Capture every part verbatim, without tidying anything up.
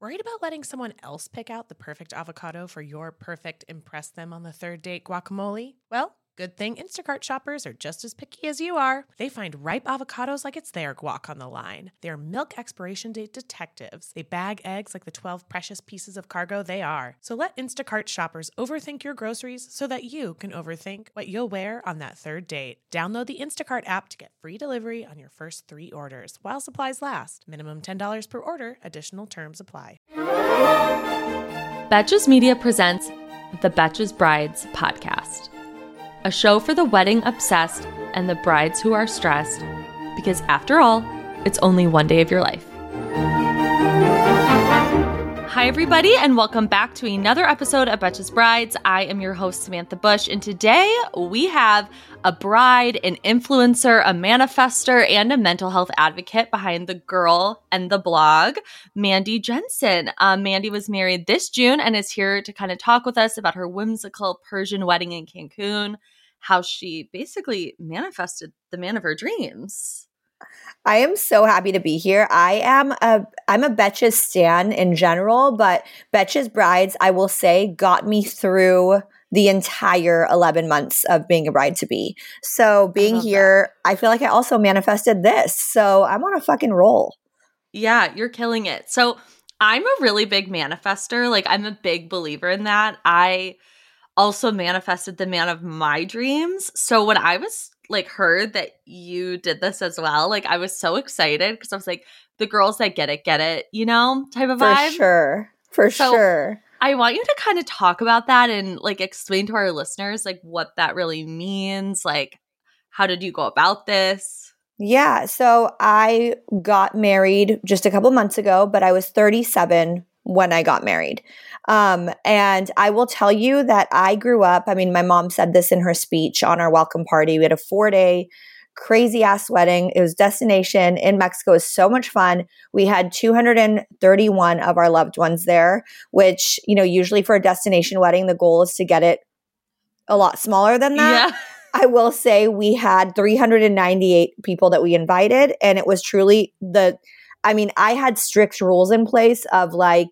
Worried about letting someone else pick out the perfect avocado for your perfect impress them on the third date guacamole? Well, good thing Instacart shoppers are just as picky as you are. They find ripe avocados like it's their guac on the line. They're milk expiration date detectives. They bag eggs like the twelve precious pieces of cargo they are. So let Instacart shoppers overthink your groceries so that you can overthink what you'll wear on that third date. Download the Instacart app to get free delivery on your first three orders while supplies last. Minimum ten dollars per order. Additional terms apply. Betches Media presents the Betches Brides podcast, a show for the wedding obsessed and the brides who are stressed, because after all, it's only one day of your life. Hi, everybody, and welcome back to another episode of Betches Brides. I am your host, Samantha Bush, and today we have a bride, an influencer, a manifester, and a mental health advocate behind The Girl and the blog, Mandy Jensen. Um, Mandy was married this June and is here to kind of talk with us about her whimsical Persian wedding in Cancun, how she basically manifested the man of her dreams. I am so happy to be here. I am a I'm a Betches stan in general, but Betches Brides, I will say, got me through the entire eleven months of being a bride to be. So being I here, that. I feel like I also manifested this. So I'm on a fucking roll. Yeah, you're killing it. So I'm a really big manifester. Like, I'm a big believer in that. I also manifested the man of my dreams. So when I was like heard that you did this as well, like I was so excited because I was like, the girls that get it, get it, you know, type of vibe. For sure. For so sure. I want you to kind of talk about that and like explain to our listeners like what that really means. Like, how did you go about this? Yeah. So I got married just a couple months ago, but I was thirty-seven when I got married. Um, and I will tell you that I grew up, I mean, my mom said this in her speech on our welcome party. We had a four day crazy ass wedding. It was destination in Mexico. It was so much fun. We had two hundred thirty-one of our loved ones there, which, you know, usually for a destination wedding, the goal is to get it a lot smaller than that. Yeah. I will say we had three hundred ninety-eight people that we invited. And it was truly the, I mean, I had strict rules in place of like,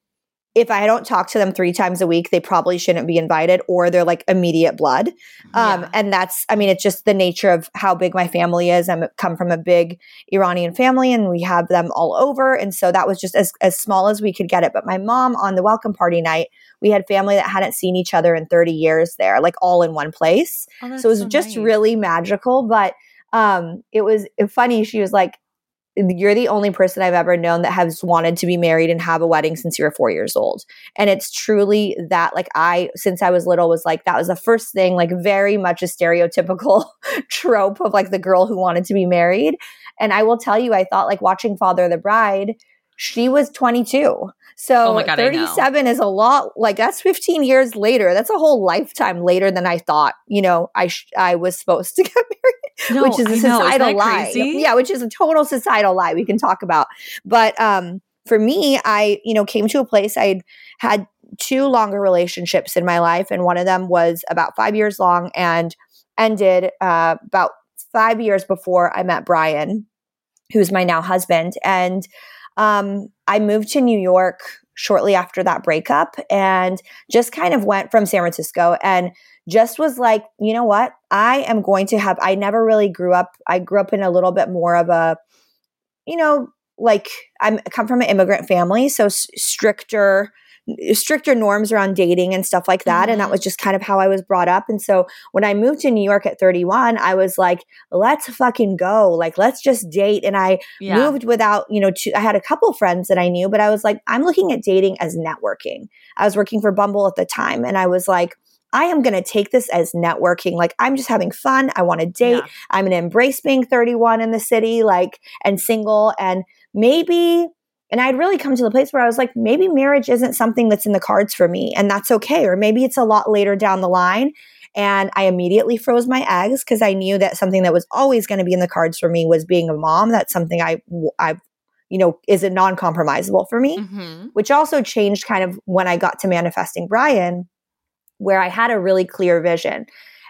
if I don't talk to them three times a week, they probably shouldn't be invited, or they're like immediate blood. Um, yeah. And that's, I mean, it's just the nature of how big my family is. I come from a big Iranian family and we have them all over. And so that was just as, as small as we could get it. But my mom on the welcome party night, we had family that hadn't seen each other in thirty years there, like all in one place. Oh, so it was so just nice. Really magical. But um, it was funny. She was like, you're the only person I've ever known that has wanted to be married and have a wedding since you were four years old. And it's truly that, like I, since I was little, was like, that was the first thing, like very much a stereotypical trope of like the girl who wanted to be married. And I will tell you, I thought like watching Father of the Bride, she was twenty-two. So oh my God, thirty-seven is a lot, like that's fifteen years later. That's a whole lifetime later than I thought, you know, I sh- I was supposed to get married, no, which is a I know. societal Isn't that lie. crazy? Yeah, which is a total societal lie we can talk about. But um, for me, I, you know, came to a place I'd had two longer relationships in my life. And one of them was about five years long and ended uh, about five years before I met Brian, who's my now husband. And Um, I moved to New York shortly after that breakup and just kind of went from San Francisco and just was like, you know what? I am going to have, I never really grew up. I grew up in a little bit more of a, you know, like I'm I come from an immigrant family. So s- stricter, stricter norms around dating and stuff like that. Mm-hmm. And that was just kind of how I was brought up. And so when I moved to New York at thirty-one, I was like, let's fucking go. Like, let's just date. And I yeah. moved without, you know, to, I had a couple friends that I knew, but I was like, I'm looking at dating as networking. I was working for Bumble at the time. And I was like, I am going to take this as networking. Like, I'm just having fun. I want to date. Yeah. I'm going to embrace being thirty-one in the city, like, and single. And maybe, and I'd really come to the place where I was like, maybe marriage isn't something that's in the cards for me, and that's okay. Or maybe it's a lot later down the line. And I immediately froze my eggs because I knew that something that was always going to be in the cards for me was being a mom. That's something I, I, you know, is a non-compromisable for me, mm-hmm. which also changed kind of when I got to manifesting Brian, where I had a really clear vision.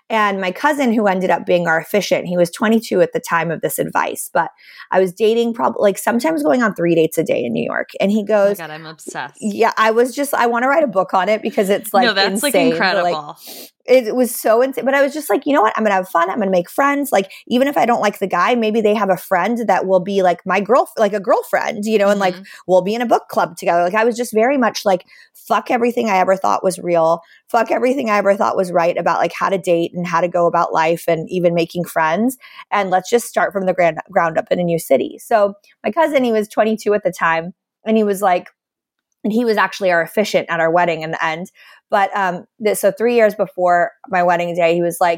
And my cousin, who ended up being our officiant, he was twenty-two at the time of this advice, but I was dating probably like sometimes going on three dates a day in New York. And he goes, oh my God, I'm obsessed. Yeah, I was just, I want to write a book on it because it's like, no, that's insane, like incredible. Like, it was so insane. But I was just like, you know what? I'm going to have fun. I'm going to make friends. Like, even if I don't like the guy, maybe they have a friend that will be like my girl, like a girlfriend, you know, and Mm-hmm. like we'll be in a book club together. Like, I was just very much like, fuck everything I ever thought was real. Fuck everything I ever thought was right about like how to date and how to go about life and even making friends. And let's just start from the ground, ground up in a new city. So my cousin, he was twenty-two at the time, and he was like, and he was actually our officiant at our wedding in the end. But um, this, so three years before my wedding day, he was like,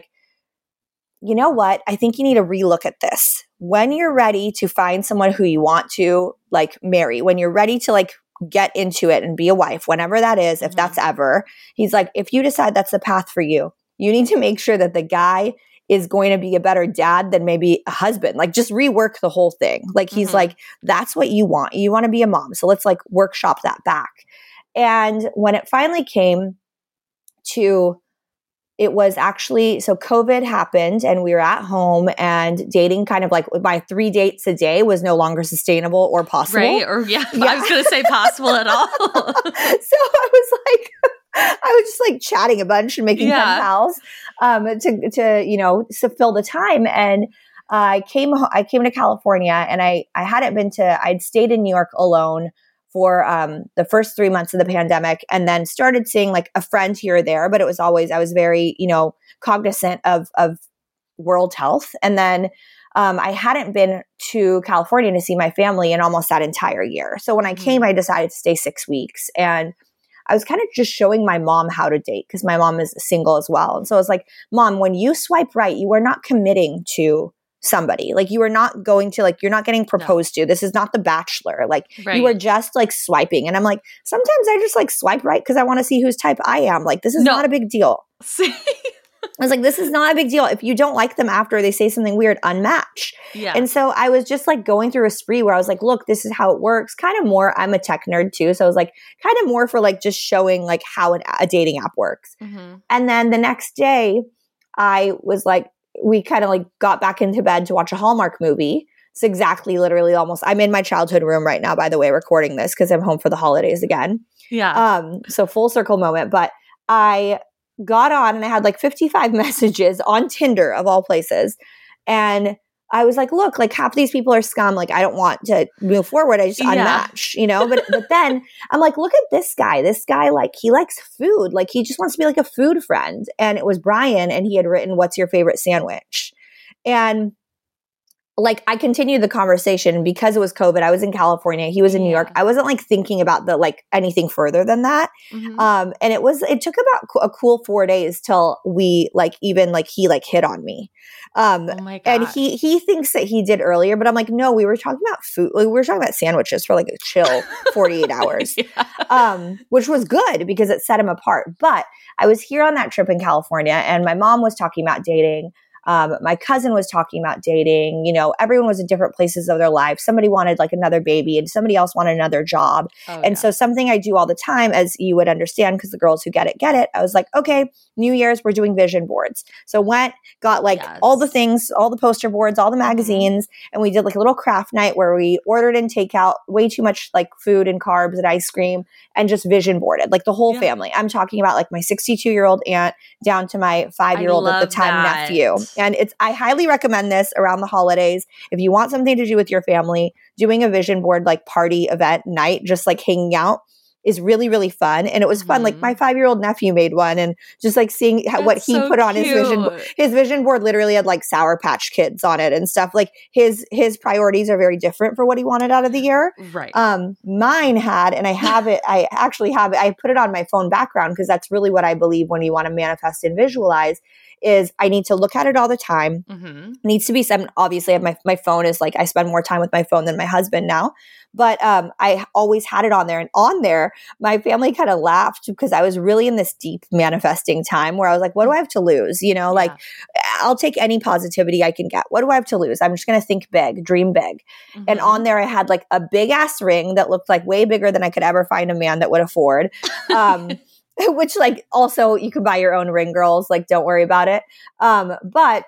you know what? I think you need to relook at this. When you're ready to find someone who you want to like marry, when you're ready to like get into it and be a wife, whenever that is, if Mm-hmm. that's ever, he's like, if you decide that's the path for you, you need to make sure that the guy is going to be a better dad than maybe a husband. Like, just rework the whole thing. Like, he's Mm-hmm. like, that's what you want. You want to be a mom. So let's like workshop that back. And when it finally came to, it was actually, so COVID happened and we were at home, and dating kind of like my three dates a day was no longer sustainable or possible. Right? Or yeah, Yeah. I was going to say possible at all. So I was like, I was just like chatting a bunch and making Yeah. pen pals um, to, to, you know, to fill the time. And uh, I came, I came to California, and I, I hadn't been to, I'd stayed in New York alone for um, the first three months of the pandemic, and then started seeing like a friend here or there. But it was always, I was very, you know, cognizant of, of world health. And then um, I hadn't been to California to see my family in almost that entire year. So when I Mhm. came, I decided to stay six weeks. And I was kind of just showing my mom how to date, because my mom is single as well. And so I was like, Mom, when you swipe right, you are not committing to somebody. Like, you are not going to, like, you're not getting proposed to. This is not The Bachelor. Like, Right. you are just like swiping. And I'm like, sometimes I just like swipe right because I want to see whose type I am. Like, this is No. not a big deal. See? I was like, this is not a big deal. If you don't like them after they say something weird, unmatch. Yeah. And so I was just like going through a spree where I was like, look, this is how it works. Kind of more, I'm a tech nerd too. So I was like, kind of more for like just showing like how an, a dating app works. Mhm. And then the next day I was like, we kind of like got back into bed to watch a Hallmark movie. It's exactly literally almost, I'm in my childhood room right now, by the way, recording this because I'm home for the holidays again. Yeah. Um, so full circle moment. But I got on and I had like fifty-five messages on Tinder of all places. And I was like, look, like half these people are scum. Like, I don't want to move forward. I just Yeah. unmatch, you know? But but then I'm like, look at this guy. This guy, like, he likes food. Like, he just wants to be like a food friend. And it was Brian, and he had written, what's your favorite sandwich? And like, I continued the conversation because it was COVID. I was in California. He was in New York. Yeah. I wasn't like thinking about the like anything further than that. Mhm. Um, and it was, it took about co- a cool four days till we like, even like he like hit on me. Um, oh my God. and he, he thinks that he did earlier, but I'm like, no, we were talking about food. Like, we were talking about sandwiches for like a chill forty-eight hours, yeah. um, which was good because it set him apart. But I was here on that trip in California, and my mom was talking about dating. Um, my cousin was talking about dating. You know, everyone was in different places of their life. Somebody wanted like another baby, and somebody else wanted another job. Oh, And yeah. so something I do all the time, as you would understand, because the girls who get it, get it. I was like, okay, New Year's, we're doing vision boards. So went, got like Yes. all the things, all the poster boards, all the magazines. And we did like a little craft night where we ordered in takeout way too much like food and carbs and ice cream, and just vision boarded like the whole Yeah. family. I'm talking about like my sixty-two year old aunt down to my five year old at the love time that. nephew. And it's, I highly recommend this around the holidays. If you want something to do with your family, doing a vision board like party event night, just like hanging out, is really, really fun. And it was fun. Like, Mhm. my five-year-old nephew made one, and just like seeing how, what That's he so put on his vision board. cute. His vision board literally had like Sour Patch Kids on it and stuff. Like, his his priorities are very different for what he wanted out of the year. Right. Um, mine had, and I have it, I actually have it, I put it on my phone background because that's really what I believe when you want to manifest and visualize, is I need to look at it all the time. Mhm. It needs to be some, obviously I have my, my phone is like, I spend more time with my phone than my husband now, but um, I always had it on there. And on there, my family kind of laughed because I was really in this deep manifesting time where I was like, what do I have to lose? You know, like, I'll take any positivity I can get. What do I have to lose? I'm just going to think big, dream big. Mhm. And on there, I had like a big ass ring that looked like way bigger than I could ever find a man that would afford. Um, which like also you can buy your own ring, girls. Like, don't worry about it. Um, but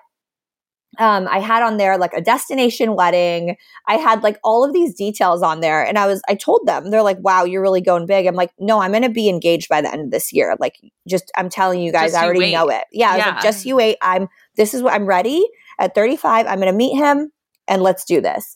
um, I had on there like a destination wedding. I had like all of these details on there, and I was, I told them, they're like, wow, you're really going big. I'm like, no, I'm going to be engaged by the end of this year. Like, just, I'm telling you guys, Just I you already wait. know it. Yeah. I was Yeah. like, just you wait. I'm, this is what I'm ready at thirty-five. I'm going to meet him and let's do this.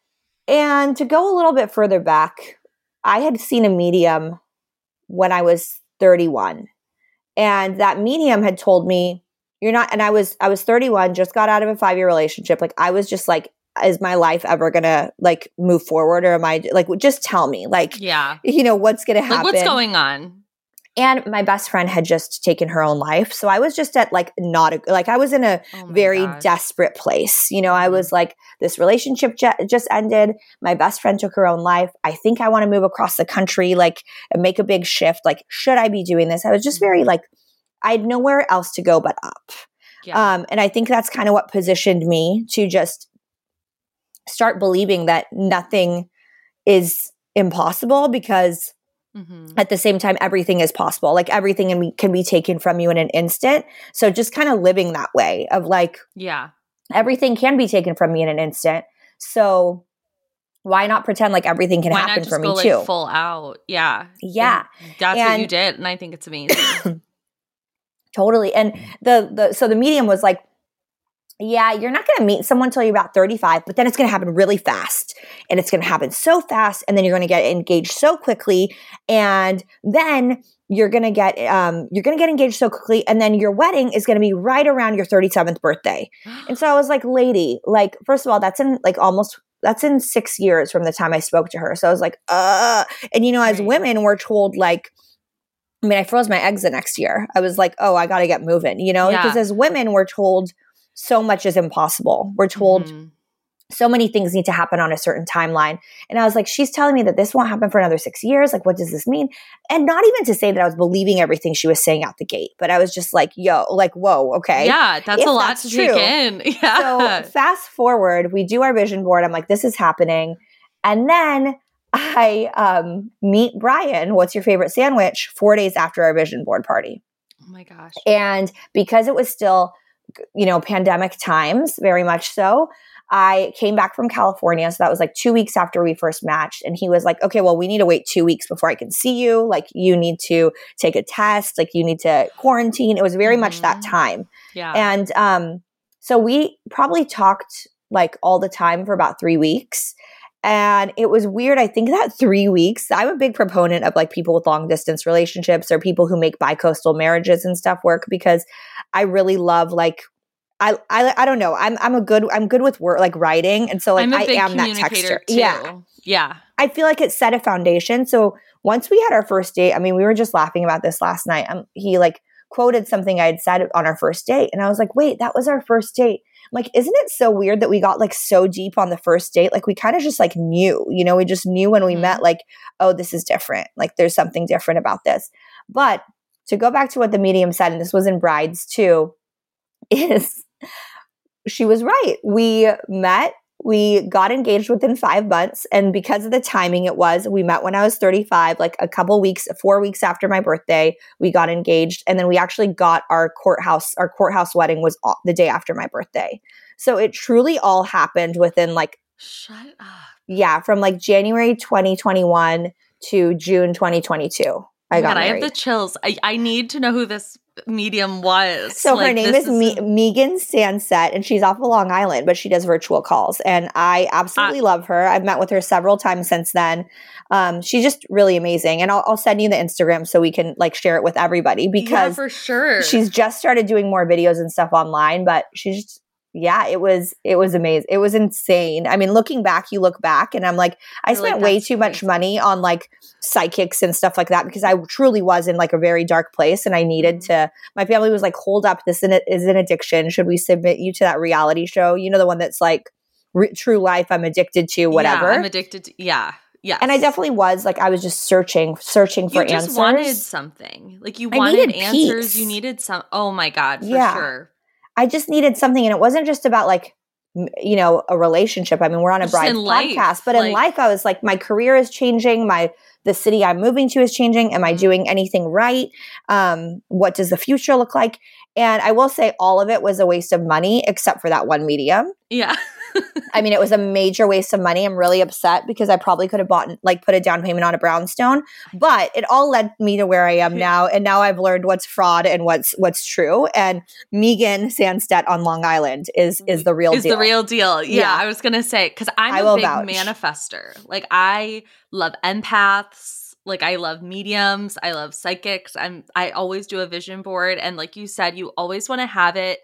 And to go a little bit further back, I had seen a medium when I was thirty-one. And that medium had told me, you're not, and I was, I was thirty-one, just got out of a five-year relationship. Like, I was just like, is my life ever going to like move forward? Or am I like, just tell me, like, Yeah. you know, what's going to happen? Like, what's going on? And my best friend had just taken her own life. So I was just at like, not a, like I was in a Oh my very gosh. desperate place. You know, I Mhm. was like, this relationship j- just ended. My best friend took her own life. I think I want to move across the country, like, and make a big shift. Like, should I be doing this? I was just very like, I had nowhere else to go but up. Yeah. Um, and I think that's kind of what positioned me to just start believing that nothing is impossible, because Mhm. at the same time, everything is possible. Like, everything can be, can be taken from you in an instant. So just kind of living that way of like, Yeah. everything can be taken from me in an instant. So why not pretend like everything can Why not happen just for me go too? like full out? Yeah. Yeah. And that's what you And- did. And I think it's amazing. Totally. And the, the, so the medium was like, yeah, you're not going to meet someone until you're about thirty-five, but then it's going to happen really fast, and it's going to happen so fast. And then you're going to get engaged so quickly. And then you're going to get, um, you're going to get engaged so quickly. And then your wedding is going to be right around your thirty-seventh birthday. And so I was like, lady, like, first of all, that's in like almost, that's in six years from the time I spoke to her. So I was like, uh, and you know, as Right. women, we're told like, I mean, I froze my eggs the next year. I was like, oh, I got to get moving, you know, Yeah. because as women, we're told so much is impossible. We're told Mhm. so many things need to happen on a certain timeline. And I was like, she's telling me that this won't happen for another six years. Like, what does this mean? And not even to say that I was believing everything she was saying out the gate, but I was just like, yo, like, whoa, okay. Yeah. That's If a lot that's to true. take in. Yeah. So fast forward, we do our vision board. I'm like, this is happening. And then I um, meet Brian, what's your favorite sandwich, four days after our vision board party. Oh my gosh. And because it was still, you know, pandemic times, very much so, I came back from California. So that was like two weeks after we first matched. And he was like, okay, well, we need to wait two weeks before I can see you. Like, you need to take a test. Like, you need to quarantine. It was very much that Mhm. time. Yeah. And um, so we probably talked like all the time for about three weeks. And it was weird. I think that three weeks, I'm a big proponent of like people with long distance relationships or people who make bi-coastal marriages and stuff work, because I really love like, I, I, I don't know. I'm, I'm a good, I'm good with work, like writing. And so like, I'm a I big am that communicator texture. too. Yeah. Yeah. I feel like it set a foundation. So once we had our first date, I mean, we were just laughing about this last night. Um, he like quoted something I had said on our first date. And I was like, wait, that was our first date. I'm like, isn't it so weird that we got like so deep on the first date? Like, we kind of just like knew, you know, we just knew when we Mhm. met, like, oh, this is different. Like, there's something different about this. But to go back to what the medium said, and this was in Brides too, is she was right. We met, we got engaged within five months. And because of the timing it was, we met when I was thirty-five, like a couple weeks, four weeks after my birthday, we got engaged. And then we actually got our courthouse, our courthouse wedding was all, the day after my birthday. So it truly all happened within like, Shut up. yeah, from like January twenty twenty-one to June twenty twenty-two. I Oh my got God, I have married. the chills. I, I need to know who this medium was. So her Like, name this is Me- Megan Sanset, and she's off of Long Island, but she does virtual calls. And I absolutely Uh, love her. I've met with her several times since then. Um, she's just really amazing. And I'll, I'll send you the Instagram so we can like share it with everybody, yeah, because for sure. she's just started doing more videos and stuff online. But she's just, yeah, it was it was amazing. It was insane. I mean, looking back, you look back, and I'm like, I You're spent like, way that's too much crazy. money on like psychics and stuff like that, because I truly was in like a very dark place, and I needed Mhm. to. My family was like, "Hold up, this is an addiction. Should we submit you to that reality show? You know, the one that's like re- True Life. I'm addicted to whatever." Yeah, I'm addicted to, yeah. Yes. And I definitely was like, I was just searching, searching for You just answers. wanted something. Like, you I wanted needed answers. peace. You needed some. Oh my God, for Yeah. sure. I just needed something, and it wasn't just about like you know, a relationship. I mean, we're on a Just bride's in life, podcast, but like- in life, I was like, my career is changing. My, the city I'm moving to is changing. Am I doing anything right? Um, what does the future look like? And I will say all of it was a waste of money, except for that one medium. Yeah. I mean, it was a major waste of money. I'm really upset because I probably could have bought, like, put a down payment on a brownstone, but it all led me to where I am now. And now I've learned what's fraud and what's what's true. And Megan Sandstedt on Long Island is is the real is deal. the real deal. Yeah, Yeah. I was gonna say because I'm I a will big vouch. manifester. Like I love empaths. Like I love mediums. I love psychics. I'm I always do a vision board, and like you said, you always want to have it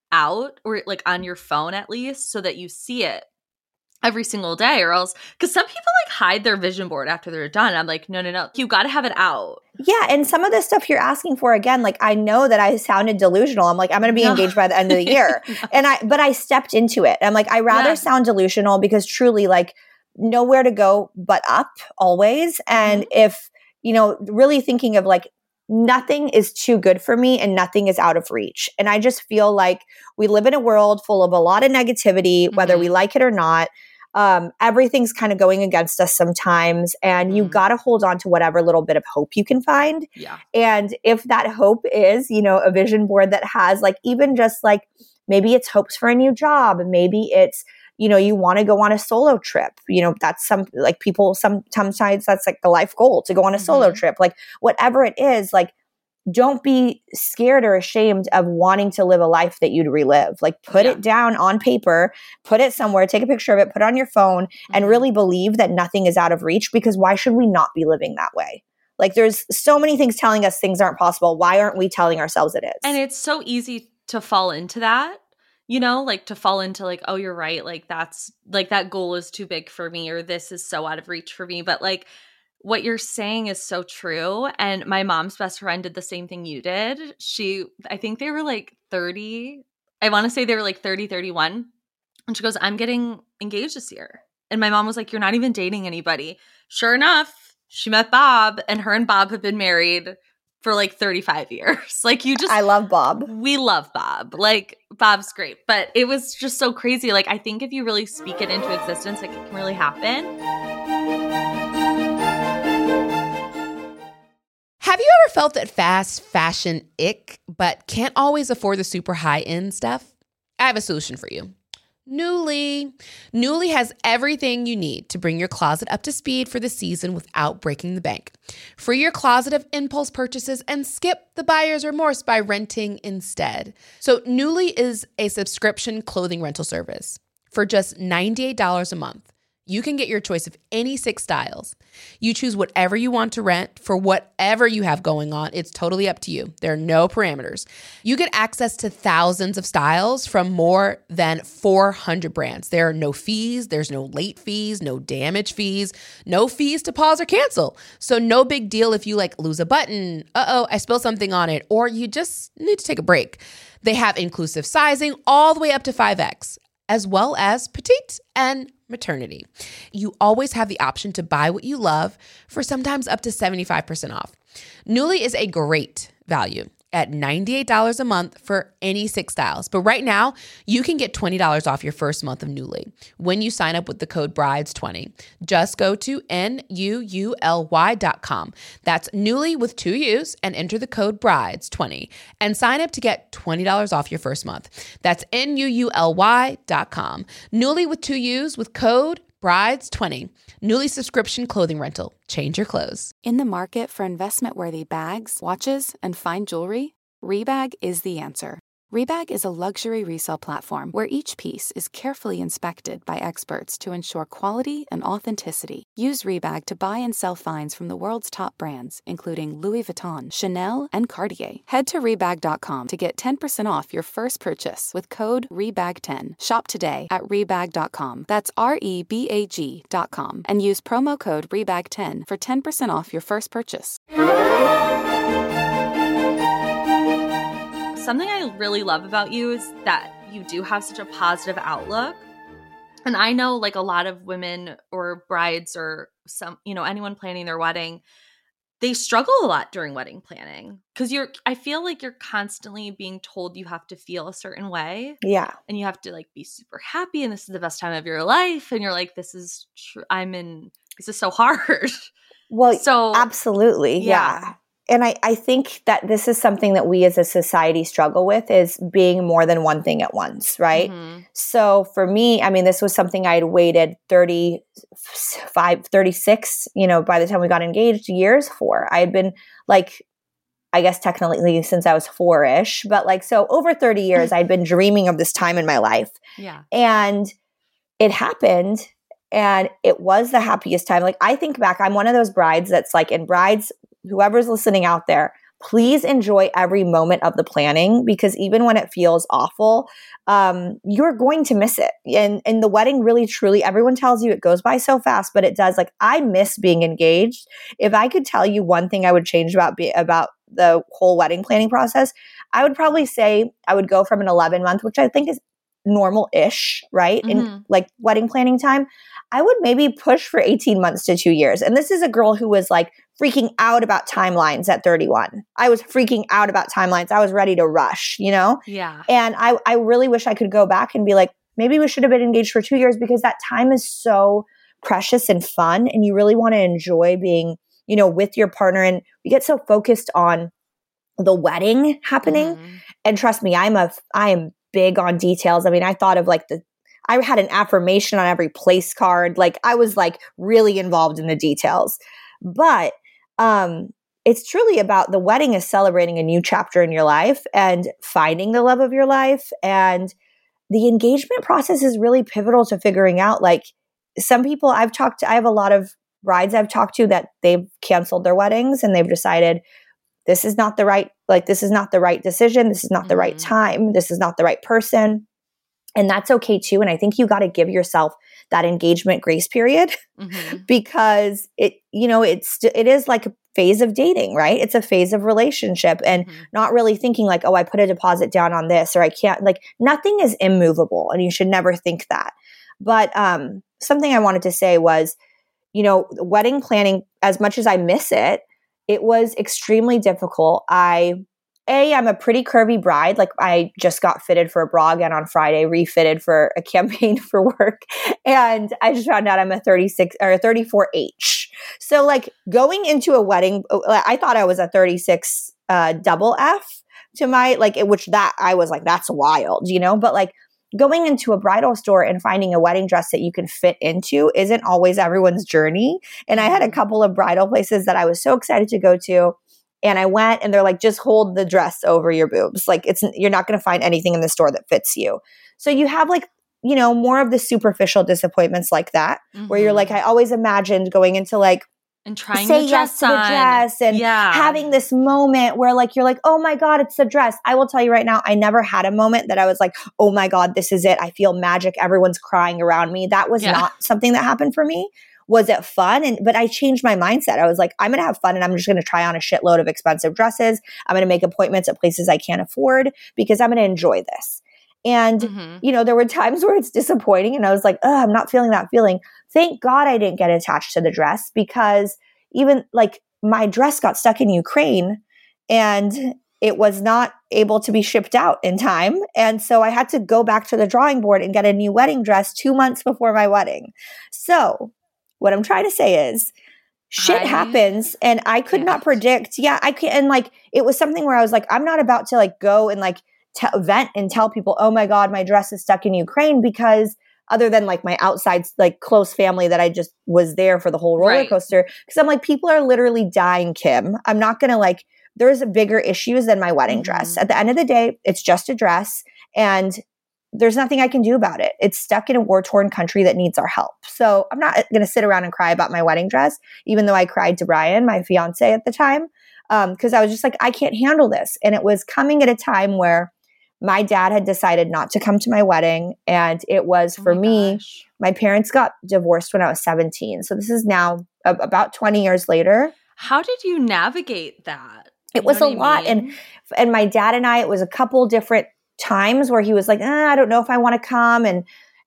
out or like on your phone at least so that you see it every single day, or else because some people like hide their vision board after they're done. I'm like, no, no, no, you got to have it out. Yeah, and some of the stuff you're asking for, again, like I know that I sounded delusional. I'm like, I'm going to be No. engaged by the end of the year, No. and I, but I stepped into it. I'm like, I rather Yeah. sound delusional because truly, like, nowhere to go but up always. And Mm-hmm. if you know, really thinking of like, nothing is too good for me and nothing is out of reach. And I just feel like we live in a world full of a lot of negativity, whether Mm-hmm. we like it or not. Um, everything's kind of going against us sometimes, and you Mhm. got to hold on to whatever little bit of hope you can find. Yeah. And if that hope is, you know, a vision board that has like, even just like, maybe it's hopes for a new job, maybe it's, you know, you want to go on a solo trip, you know, that's some like people, some, sometimes that's like the life goal to go on a solo Mhm. trip, like whatever it is, like, don't be scared or ashamed of wanting to live a life that you'd relive. Like put Yeah. it down on paper, put it somewhere, take a picture of it, put it on your phone, and Mhm. really believe that nothing is out of reach, because why should we not be living that way? Like there's so many things telling us things aren't possible. Why aren't we telling ourselves it is? And it's so easy to fall into that, you know, like to fall into like, oh, you're right. Like that's like that goal is too big for me, or this is so out of reach for me. But like what you're saying is so true. And my mom's best friend did the same thing you did. She, I think they were like thirty. I want to say they were like thirty, thirty-one. And she goes, I'm getting engaged this year. And my mom was like, you're not even dating anybody. Sure enough, she met Bob, and her and Bob have been married for like thirty-five years. Like you just, I love Bob. we love Bob. Like Bob's great, but it was just so crazy. Like I think if you really speak it into existence, like it can really happen. Have you ever felt that fast fashion ick, but can't always afford the super high-end stuff? I have a solution for you. Nuuly. Nuuly has everything you need to bring your closet up to speed for the season without breaking the bank. Free your closet of impulse purchases and skip the buyer's remorse by renting instead. So Nuuly is a subscription clothing rental service. For just ninety-eight dollars a month, you can get your choice of any six styles. You choose whatever you want to rent for whatever you have going on. It's totally up to you. There are no parameters. You get access to thousands of styles from more than four hundred brands. There are no fees. There's no late fees, no damage fees, no fees to pause or cancel. So no big deal if you like lose a button, uh-oh, I spilled something on it, or you just need to take a break. They have inclusive sizing all the way up to five X, as well as petite and maternity. You always have the option to buy what you love for sometimes up to seventy-five percent off. Nuuly is a great value at ninety-eight dollars a month for any six styles. But right now, you can get twenty dollars off your first month of Nuuly when you sign up with the code brides twenty. Just go to N U U L Y dot com. That's Nuuly with two U's and enter the code brides twenty and sign up to get twenty dollars off your first month. That's N U U L Y dot com. Nuuly with two U's with code brides twenty. Nuuly subscription clothing rental. Change your clothes. In the market for investment-worthy bags, watches, and fine jewelry, Rebag is the answer. Rebag is a luxury resale platform where each piece is carefully inspected by experts to ensure quality and authenticity. Use Rebag to buy and sell finds from the world's top brands, including Louis Vuitton, Chanel, and Cartier. Head to Rebag dot com to get ten percent off your first purchase with code Rebag ten. Shop today at Rebag dot com. That's R E B A G dot com. And use promo code Rebag ten for ten percent off your first purchase. Something I really love about you is that you do have such a positive outlook. And I know like a lot of women or brides or some, you know, anyone planning their wedding, they struggle a lot during wedding planning because you're I feel like you're constantly being told you have to feel a certain way. Yeah. And you have to like be super happy and this is the best time of your life. And you're like, this is true. I'm in, this is so hard. Well, so absolutely. Yeah. yeah. And I, I think that this is something that we as a society struggle with is being more than one thing at once, right? Mm-hmm. So for me, I mean, this was something I had waited thirty-five, thirty-six, you know, by the time we got engaged years for. I had been like, I guess technically since I was four-ish, but like, so over thirty years, I'd been dreaming of this time in my life. Yeah. And it happened. And it was the happiest time. Like I think back, I'm one of those brides that's like, in brides, whoever's listening out there, please enjoy every moment of the planning because even when it feels awful, um, you're going to miss it. And, and the wedding really, truly, everyone tells you it goes by so fast, but it does. Like I miss being engaged. If I could tell you one thing I would change about be, about the whole wedding planning process, I would probably say I would go from an eleven month, which I think is normal-ish, right? Mm-hmm. In like wedding planning time, I would maybe push for eighteen months to two years. And this is a girl who was like freaking out about timelines at thirty-one. I was freaking out about timelines. I was ready to rush, you know? Yeah. And I, I really wish I could go back and be like, maybe we should have been engaged for two years because that time is so precious and fun. And you really want to enjoy being, you know, with your partner. And we get so focused on the wedding happening. Mm-hmm. And trust me, I'm a, I am big on details. I mean, I thought of like the, I had an affirmation on every place card. Like I was like really involved in the details, but um, it's truly about the wedding is celebrating a new chapter in your life and finding the love of your life. And the engagement process is really pivotal to figuring out, like some people I've talked to, I have a lot of brides I've talked to that they've canceled their weddings and they've decided this is not the right, like, this is not the right decision. This is not the Mm-hmm. right time. This is not the right person. And that's okay too. And I think you got to give yourself that engagement grace period Mm-hmm. because it, you know, it's, it is like a phase of dating, right? It's a phase of relationship and Mm-hmm. not really thinking like, oh, I put a deposit down on this or I can't, like nothing is immovable and you should never think that. But um, something I wanted to say was, you know, wedding planning, as much as I miss it, it was extremely difficult. I, A, I'm a pretty curvy bride. Like I just got fitted for a bra again on Friday, refitted for a campaign for work. And I just found out I'm a thirty-six or a thirty-four H. So like going into a wedding, I thought I was a thirty-six uh, double F to my, like, which that I was like, that's wild, you know, but like going into a bridal store and finding a wedding dress that you can fit into isn't always everyone's journey. And I had a couple of bridal places that I was so excited to go to. And I went and they're like, just hold the dress over your boobs. Like it's, you're not going to find anything in the store that fits you. So you have like, you know, more of the superficial disappointments like that, mm-hmm. where you're like, I always imagined going into like, and trying say the yes dress to the on. dress and yeah. having this moment where like, you're like, oh my God, it's the dress. I will tell you right now, I never had a moment that I was like, oh my God, this is it. I feel magic. Everyone's crying around me. That was yeah. not something that happened for me. Was it fun? And, but I changed my mindset. I was like, I'm going to have fun and I'm just going to try on a shitload of expensive dresses. I'm going to make appointments at places I can't afford because I'm going to enjoy this. And, mm-hmm. you know, there were times where it's disappointing and I was like, oh, I'm not feeling that feeling. Thank God I didn't get attached to the dress because even like my dress got stuck in Ukraine and it was not able to be shipped out in time. And so I had to go back to the drawing board and get a new wedding dress two months before my wedding. So what I'm trying to say is shit I, happens and I could yeah. not predict. Yeah, I can. And like, it was something where I was like, I'm not about to like go and like t- vent and tell people, oh my God, my dress is stuck in Ukraine because other than like my outside, like close family that I just was there for the whole roller right. coaster. Cause I'm like, people are literally dying, Kim. I'm not going to like, there's bigger issues than my wedding mm-hmm. dress. At the end of the day, it's just a dress and there's nothing I can do about it. It's stuck in a war-torn country that needs our help. So I'm not going to sit around and cry about my wedding dress, even though I cried to Brian, my fiance at the time, because um, I was just like, I can't handle this. And it was coming at a time where my dad had decided not to come to my wedding. And it was for oh my me, gosh. My parents got divorced when I was seventeen. So this is now a- about twenty years later. How did you navigate that? It was a lot. And, and my dad and I, it was a couple different times where he was like, eh, I don't know if I want to come. And,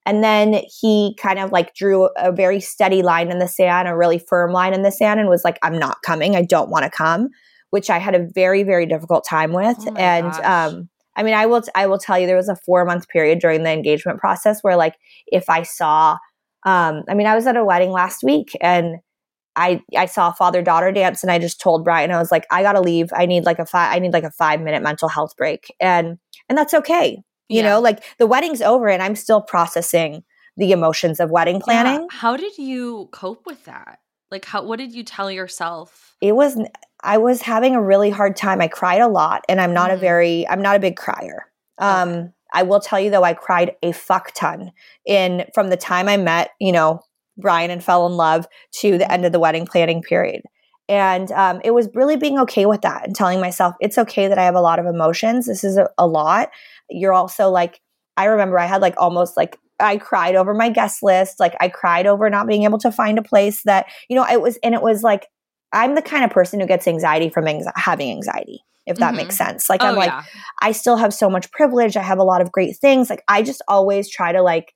And then he kind of like drew a very steady line in the sand, a really firm line in the sand, and was like, I'm not coming. I don't want to come, which I had a very, very difficult time with. Oh my and, gosh. um, I mean, I will, t- I will tell you, there was a four month period during the engagement process where like, if I saw, um, I mean, I was at a wedding last week and I, I saw a father-daughter dance, and I just told Brian, I was like, I got to leave. I need like a five, I need like a five minute mental health break. And, and that's okay. You Yeah. know, like the wedding's over and I'm still processing the emotions of wedding planning. Yeah. How did you cope with that? Like, how, what did you tell yourself? It was, I was having a really hard time. I cried a lot, and I'm not Mm. a very, I'm not a big crier. Um, Okay. I will tell you though, I cried a fuck ton in, from the time I met, you know, Brian and fell in love to the end of the wedding planning period. And um, it was really being okay with that and telling myself, it's okay that I have a lot of emotions. This is a, a lot. You're also like, I remember I had like almost like, I cried over my guest list. Like I cried over not being able to find a place that, you know, it was, and it was like, I'm the kind of person who gets anxiety from anxi- having anxiety, if that Mhm. makes sense. Like Oh, I'm like, yeah. I still have so much privilege. I have a lot of great things. Like I just always try to like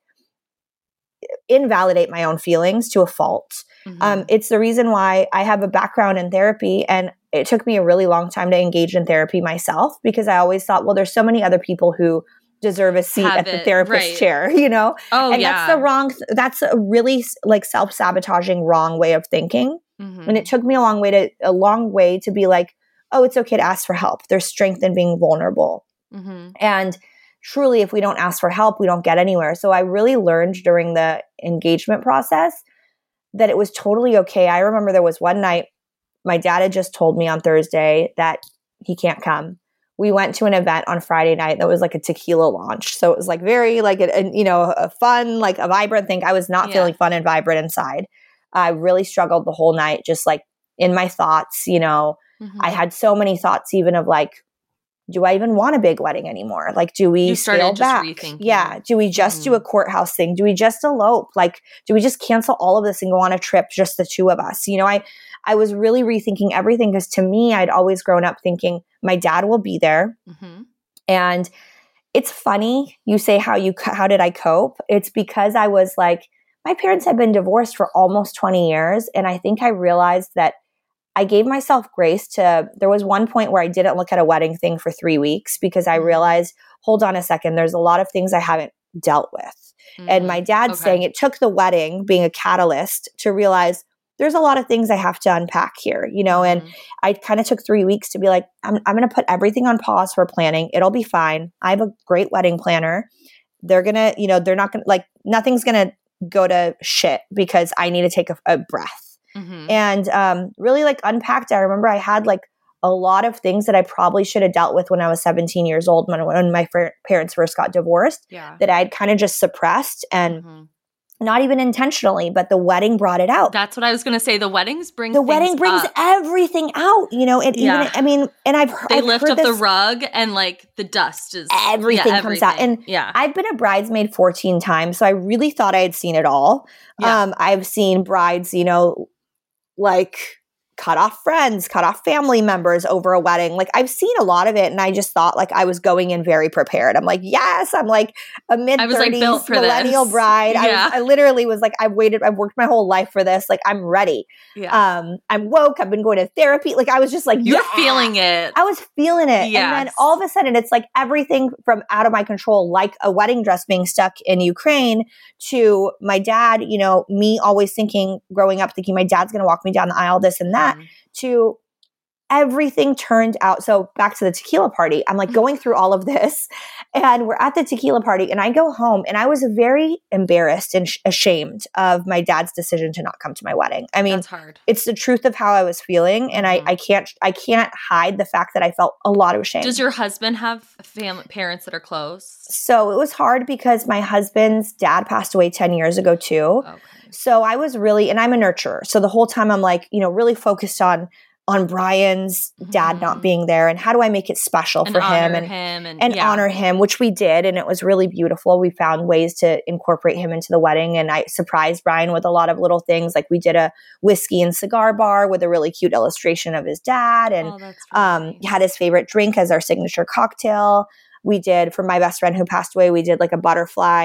invalidate my own feelings to a fault. Mhm. Um, it's the reason why I have a background in therapy, and it took me a really long time to engage in therapy myself, because I always thought, well, there's so many other people who deserve a seat Have at the it, therapist right. chair, you know? Oh, and yeah. that's the wrong, that's a really like self-sabotaging wrong way of thinking. Mhm. And it took me a long way to, a long way to be like, oh, it's okay to ask for help. There's strength in being vulnerable. Mhm. And truly, if we don't ask for help, we don't get anywhere. So I really learned during the engagement process that it was totally okay. I remember there was one night, my dad had just told me on Thursday that he can't come. We went to an event on Friday night that was like a tequila launch. So it was like very like, a, a, you know, a fun, like a vibrant thing. I was not Yeah. feeling fun and vibrant inside. I really struggled the whole night, just like in my thoughts, you know. Mhm. I had so many thoughts even of like, do I even want a big wedding anymore? Like, do we You started scale just back? rethinking. Yeah. Do we just do Mhm. a courthouse thing? Do we just elope? Like, do we just cancel all of this and go on a trip, just the two of us? You know, I, I was really rethinking everything, because to me, I'd always grown up thinking my dad will be there. Mhm. And it's funny you say how you how did I cope? It's because I was like, my parents had been divorced for almost twenty years, and I think I realized that I gave myself grace to, there was one point where I didn't look at a wedding thing for three weeks because I Mhm. realized, hold on a second, there's a lot of things I haven't dealt with. And my Mhm. dad Okay. saying it took the wedding being a catalyst to realize there's a lot of things I have to unpack here, you know, and Mhm. I kind of took three weeks to be like, I'm, I'm going to put everything on pause for planning. It'll be fine. I have a great wedding planner. They're going to, you know, they're not going to, like, nothing's going to go to shit because I need to take a, a breath. Mhm. And um, really like unpacked. I remember I had like a lot of things that I probably should have dealt with when I was seventeen years old, when, when my fr- parents first got divorced, Yeah. that I'd kind of just suppressed, and Mhm. not even intentionally, but the wedding brought it out. That's what I was going to say. The weddings bring The things wedding brings up. everything out, you know, and Yeah. even, I mean, and I've, he- They I've lift heard up this, the rug and like the dust is everything yeah, comes out. everything. And yeah. I've been a bridesmaid fourteen times, so I really thought I had seen it all. Yeah. Um, I've seen brides, you know, like cut off friends, cut off family members over a wedding. Like I've seen a lot of it, and I just thought like I was going in very prepared. I'm like, yes, I'm like a mid I was, like, built thirties for millennial this. bride. I, Yeah. was, I literally was like, I've waited, I've worked my whole life for this. Like I'm ready. yeah. Um, I'm woke. I've been going to therapy. Like I was just like, You're yeah. feeling it. I was feeling it. And then Yes. all of a sudden it's like everything from out of my control, like a wedding dress being stuck in Ukraine, to my dad, you know, me always thinking, growing up, thinking my dad's going to walk me down the aisle, this and that, Mhm. to everything turned out. So back to the tequila party, I'm like going through all of this, and we're at the tequila party, and I go home, and I was very embarrassed and sh- ashamed of my dad's decision to not come to my wedding. I mean, That's hard. it's the truth of how I was feeling, and Mhm. I, I can't, I can't hide the fact that I felt a lot of shame. Does your husband have family parents that are close? So it was hard because my husband's dad passed away ten years ago too. Okay. So I was really, and I'm a nurturer. So the whole time I'm like, you know, really focused on, on Brian's dad Mhm. not being there, and how do I make it special And for honor him, and, him and, and yeah. honor him, which we did. And it was really beautiful. We found ways to incorporate him into the wedding. And I surprised Brian with a lot of little things. Like we did a whiskey and cigar bar with a really cute illustration of his dad, and Oh, that's really um, nice. had his favorite drink as our signature cocktail. We did, for my best friend who passed away, we did like a butterfly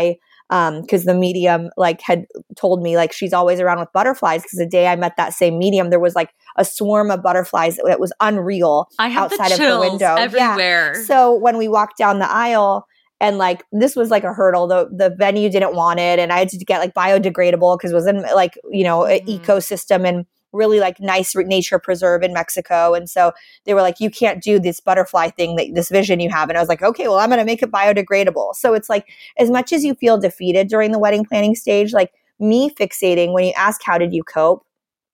Um, cause the medium like had told me like, she's always around with butterflies. Cause the day I met that same medium, there was like a swarm of butterflies that was unreal I have outside the chills of the window. everywhere. Yeah. So when we walked down the aisle, and like, this was like a hurdle. The the venue didn't want it. And I had to get like biodegradable because it was in like, you know, mm-hmm. an ecosystem and really like nice nature preserve in Mexico. And so they were like, you can't do this butterfly thing, that this vision you have. And I was like, okay, well, I'm going to make it biodegradable. So it's like, as much as you feel defeated during the wedding planning stage, like me fixating, when you ask, how did you cope?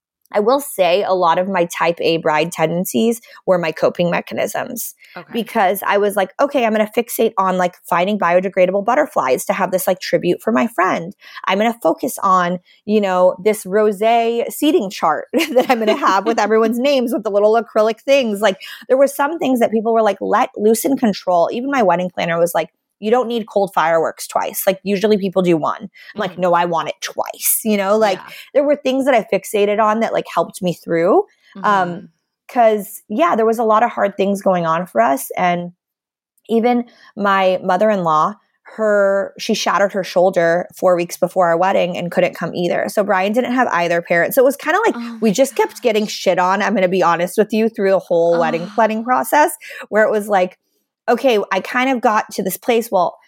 I will say a lot of my type A bride tendencies were my coping mechanisms okay. because I was like, okay, I'm going to fixate on like finding biodegradable butterflies to have this like tribute for my friend. I'm going to focus on, you know, this rosé seating chart that I'm going to have with everyone's names with the little acrylic things. Like there were some things that people were like, let loose in control. Even my wedding planner was like, you don't need cold fireworks twice. Like usually people do one. I'm mm-hmm. like, no, I want it twice. You know, like yeah. there were things that I fixated on that like helped me through. Mm-hmm. Um, cause yeah, there was a lot of hard things going on for us. And even my mother-in-law, her, she shattered her shoulder four weeks before our wedding and couldn't come either. So Brian didn't have either parent. So it was kind of like, oh we just gosh. kept getting shit on. I'm going to be honest with you through the whole oh. wedding planning process where it was like, okay, I kind of got to this place. Well,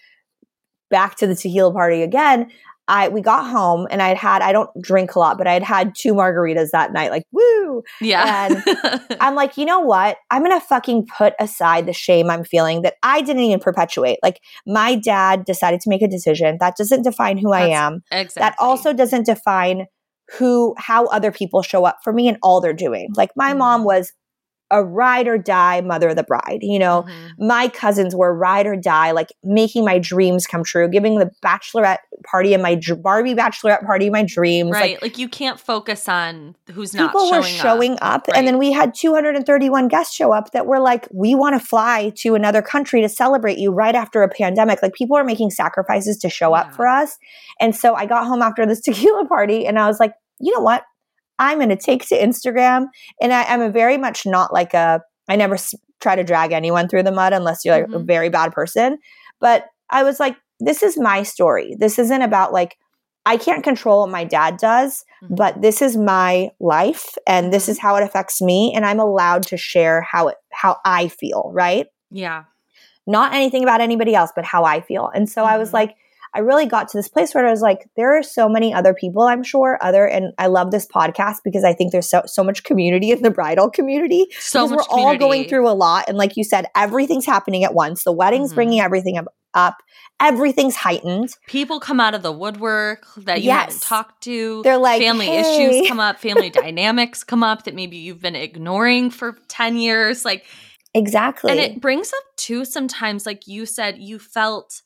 back to the tequila party again. I we got home and I'd had, I don't drink a lot, but I'd had two margaritas that night, like, woo. Yeah. And I'm like, you know what? I'm going to fucking put aside the shame I'm feeling that I didn't even perpetuate. Like my dad decided to make a decision. That doesn't define who That's, I am. Exactly. That also doesn't define who, how other people show up for me and all they're doing. Like my mm. mom was a ride or die mother of the bride. You know, mm-hmm. my cousins were ride or die, like making my dreams come true, giving the bachelorette party and my dr- Barbie bachelorette party of my dreams. Right. Like, like you can't focus on who's not showing up. People were showing up. up right. And then we had two hundred thirty-one guests show up that were like, we want to fly to another country to celebrate you right after a pandemic. Like people are making sacrifices to show yeah. up for us. And so I got home after this tequila party and I was like, you know what? I'm going to take to Instagram. And I, I'm a very much not like a, I never s- try to drag anyone through the mud unless you're like mm-hmm. a very bad person. But I was like, this is my story. This isn't about like, I can't control what my dad does, mm-hmm. but this is my life and this is how it affects me. And I'm allowed to share how it, how I feel. Right. Yeah. Not anything about anybody else, but how I feel. And so mm-hmm. I was like, I really got to this place where I was like, there are so many other people, I'm sure, other, and I love this podcast because I think there's so so much community in the bridal community. So because much we're community. all going through a lot. And like you said, everything's happening at once. The wedding's mm-hmm. bringing everything up, up. Everything's heightened. People come out of the woodwork that you yes. haven't talked to. They're like, family hey. issues come up, family dynamics come up that maybe you've been ignoring for ten years. Like exactly. And it brings up too sometimes, like you said, you felt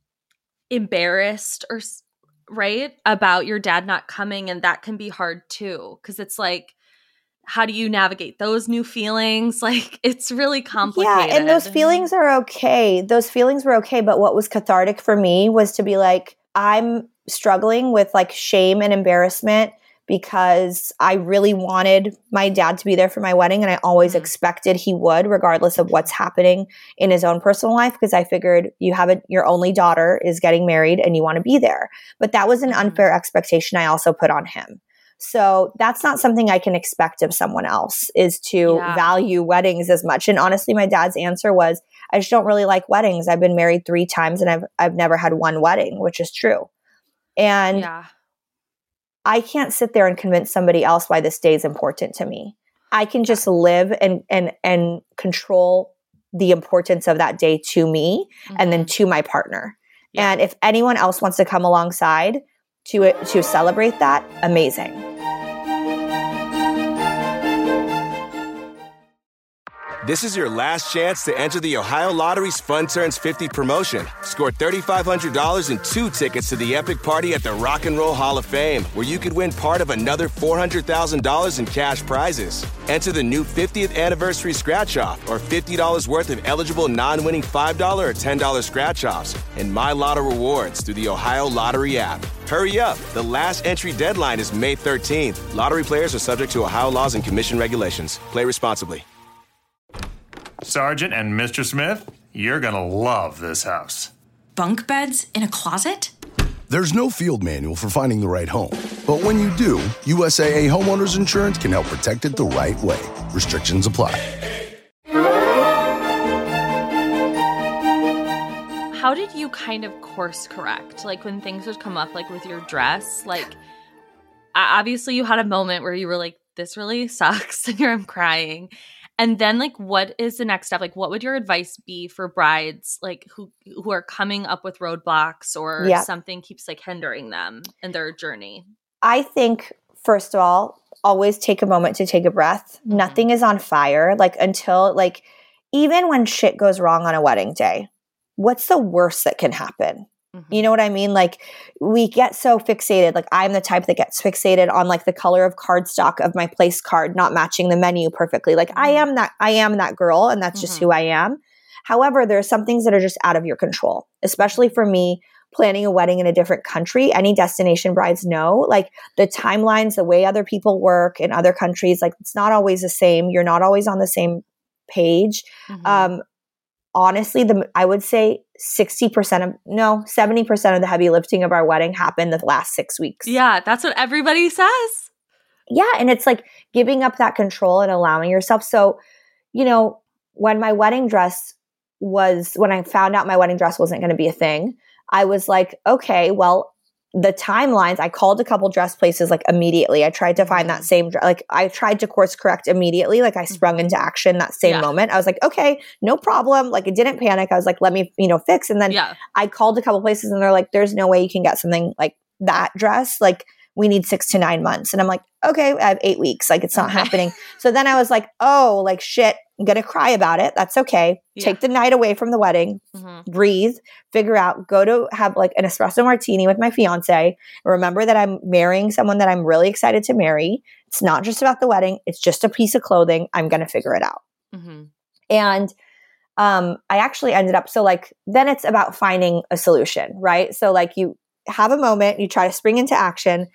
embarrassed or right about your dad not coming, and that can be hard too because it's like, how do you navigate those new feelings? Like it's really complicated. Yeah, and those feelings are okay. Those feelings were okay, but what was cathartic for me was to be like, I'm struggling with like shame and embarrassment because I really wanted my dad to be there for my wedding and I always mm-hmm. expected he would, regardless of what's happening in his own personal life, because I figured you have a, your only daughter is getting married and you want to be there. But that was an mm-hmm. unfair expectation I also put on him. So that's not something I can expect of someone else, is to yeah. value weddings as much. And honestly, my dad's answer was, I just don't really like weddings. I've been married three times and I've I've never had one wedding, which is true. And yeah. I can't sit there and convince somebody else why this day is important to me. I can just live and and and control the importance of that day to me mm-hmm. and then to my partner. Yeah. And if anyone else wants to come alongside to to celebrate that, amazing. This is your last chance to enter the Ohio Lottery's Fun Turns fifty promotion. Score three thousand five hundred dollars and two tickets to the epic party at the Rock and Roll Hall of Fame, where you could win part of another four hundred thousand dollars in cash prizes. Enter the new fiftieth anniversary scratch-off or fifty dollars worth of eligible non-winning five dollars or ten dollars scratch-offs and My Lotto rewards through the Ohio Lottery app. Hurry up. The last entry deadline is May thirteenth. Lottery players are subject to Ohio laws and commission regulations. Play responsibly. Sergeant and Mister Smith, you're gonna love this house. Bunk beds in a closet? There's no field manual for finding the right home. But when you do, U S A A Homeowners Insurance can help protect it the right way. Restrictions apply. How did you kind of course correct? Like when things would come up, like with your dress, like obviously you had a moment where you were like, this really sucks and you're crying. And then like, what is the next step? Like, what would your advice be for brides like who who are coming up with roadblocks or yeah. something keeps like hindering them in their journey? I think, first of all, always take a moment to take a breath. Mm-hmm. Nothing is on fire. Like until like, even when shit goes wrong on a wedding day, what's the worst that can happen? Mm-hmm. You know what I mean? Like we get so fixated. Like I'm the type that gets fixated on like the color of cardstock of my place card not matching the menu perfectly. Like mm-hmm. I am that, I am that girl and that's mm-hmm. just who I am. However, there are some things that are just out of your control, especially for me planning a wedding in a different country. Any destination brides know, like the timelines, the way other people work in other countries, like it's not always the same. You're not always on the same page. Mm-hmm. Um, Honestly, the I would say sixty percent of, no, seventy percent of the heavy lifting of our wedding happened the last six weeks. Yeah, that's what everybody says. Yeah, and it's like giving up that control and allowing yourself. So, you know, when my wedding dress was, when I found out my wedding dress wasn't going to be a thing, I was like, okay, well, the timelines, I called a couple dress places like immediately. I tried to find that same, like I tried to course correct immediately. Like I sprung into action that same yeah. moment. I was like, okay, no problem. Like I didn't panic. I was like, let me, you know, fix. And then yeah. I called a couple places and they're like, there's no way you can get something like that dress. Like we need six to nine months. And I'm like, okay, I have eight weeks. Like it's not okay. happening. So then I was like, oh, like shit, I'm going to cry about it. That's okay. Yeah. Take the night away from the wedding, mm-hmm. breathe, figure out, go to have like an espresso martini with my fiance. Remember that I'm marrying someone that I'm really excited to marry. It's not just about the wedding. It's just a piece of clothing. I'm going to figure it out. Mm-hmm. And um, I actually ended up, so like, then it's about finding a solution, right? So like you have a moment, you try to spring into action,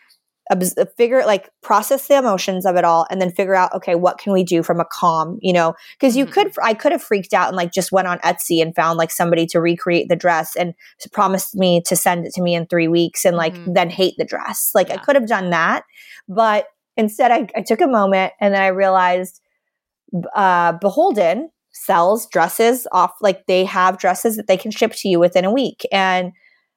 figure like process the emotions of it all and then figure out, okay, what can we do from a calm, you know, because you mm-hmm. could, I could have freaked out and like just went on Etsy and found like somebody to recreate the dress and promised me to send it to me in three weeks and like mm-hmm. then hate the dress. Like yeah. I could have done that, but instead I, I took a moment and then I realized uh, Beholden sells dresses off, like they have dresses that they can ship to you within a week. And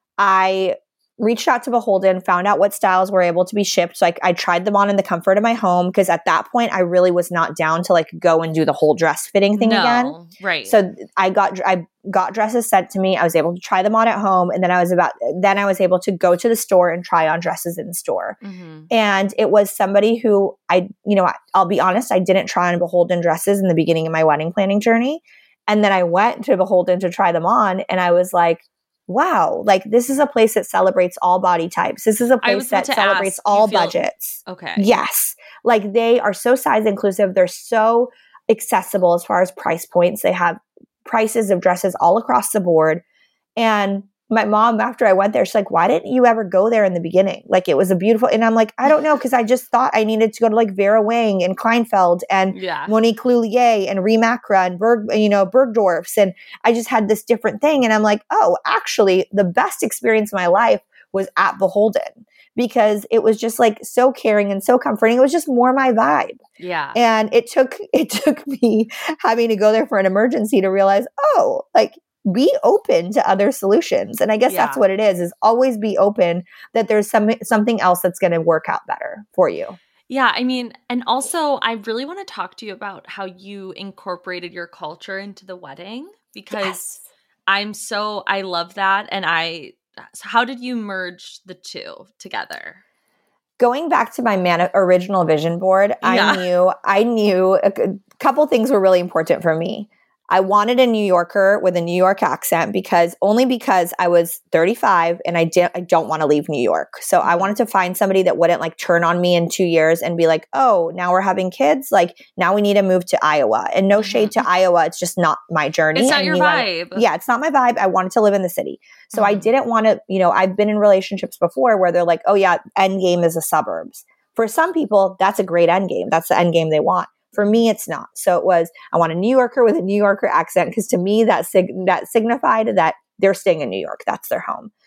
I reached out to Beholden, found out what styles were able to be shipped. So I, I tried them on in the comfort of my home because at that point I really was not down to like go and do the whole dress fitting thing no, again. Right. So I got I got dresses sent to me. I was able to try them on at home, and then I was about then I was able to go to the store and try on dresses in the store. Mm-hmm. And it was somebody who I, you know, I, I'll be honest, I didn't try on Beholden dresses in the beginning of my wedding planning journey, and then I went to Beholden to try them on, and I was like, wow, like this is a place that celebrates all body types. This is a place that celebrates ask, all feel, budgets. Okay. Yes. Like they are so size inclusive. They're so accessible as far as price points. They have prices of dresses all across the board. And my mom, after I went there, she's like, why didn't you ever go there in the beginning? Like it was a beautiful, and I'm like, I don't know. Cause I just thought I needed to go to like Vera Wang and Kleinfeld and yeah. Monique Lhuillier and Remackra and Berg, you know, Bergdorf's. And I just had this different thing. And I'm like, oh, actually the best experience of my life was at Beholden because it was just like so caring and so comforting. It was just more my vibe. Yeah. And it took, it took me having to go there for an emergency to realize, oh, like, be open to other solutions. And I guess yeah. that's what it is, is always be open that there's some, something else that's going to work out better for you. Yeah. I mean, and also I really want to talk to you about how you incorporated your culture into the wedding because yes. I'm so, I love that. And I, so how did you merge the two together? Going back to my man- original vision board, yeah. I knew, I knew a, a couple things were really important for me. I wanted a New Yorker with a New York accent because only because I was thirty-five and I didn't, I don't want to leave New York. So I wanted to find somebody that wouldn't like turn on me in two years and be like, oh, now we're having kids. Like now we need to move to Iowa. And no shade to Iowa. It's just not my journey. It's not your vibe. I, yeah, it's not my vibe. I wanted to live in the city. So mm-hmm. I didn't want to, you know, I've been in relationships before where they're like, oh yeah, end game is the suburbs. For some people, that's a great end game. That's the end game they want. For me, it's not. So it was, I want a New Yorker with a New Yorker accent because to me, that sig- that signified that they're staying in New York. That's their home.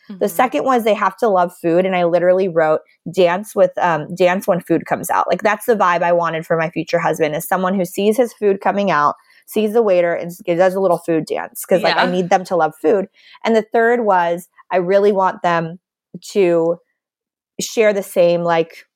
Mm-hmm. The second was they have to love food. And I literally wrote dance with, um, dance when food comes out. Like that's the vibe I wanted for my future husband, is someone who sees his food coming out, sees the waiter and does a little food dance. Cause like Yeah. I need them to love food. And the third was I really want them to share the same like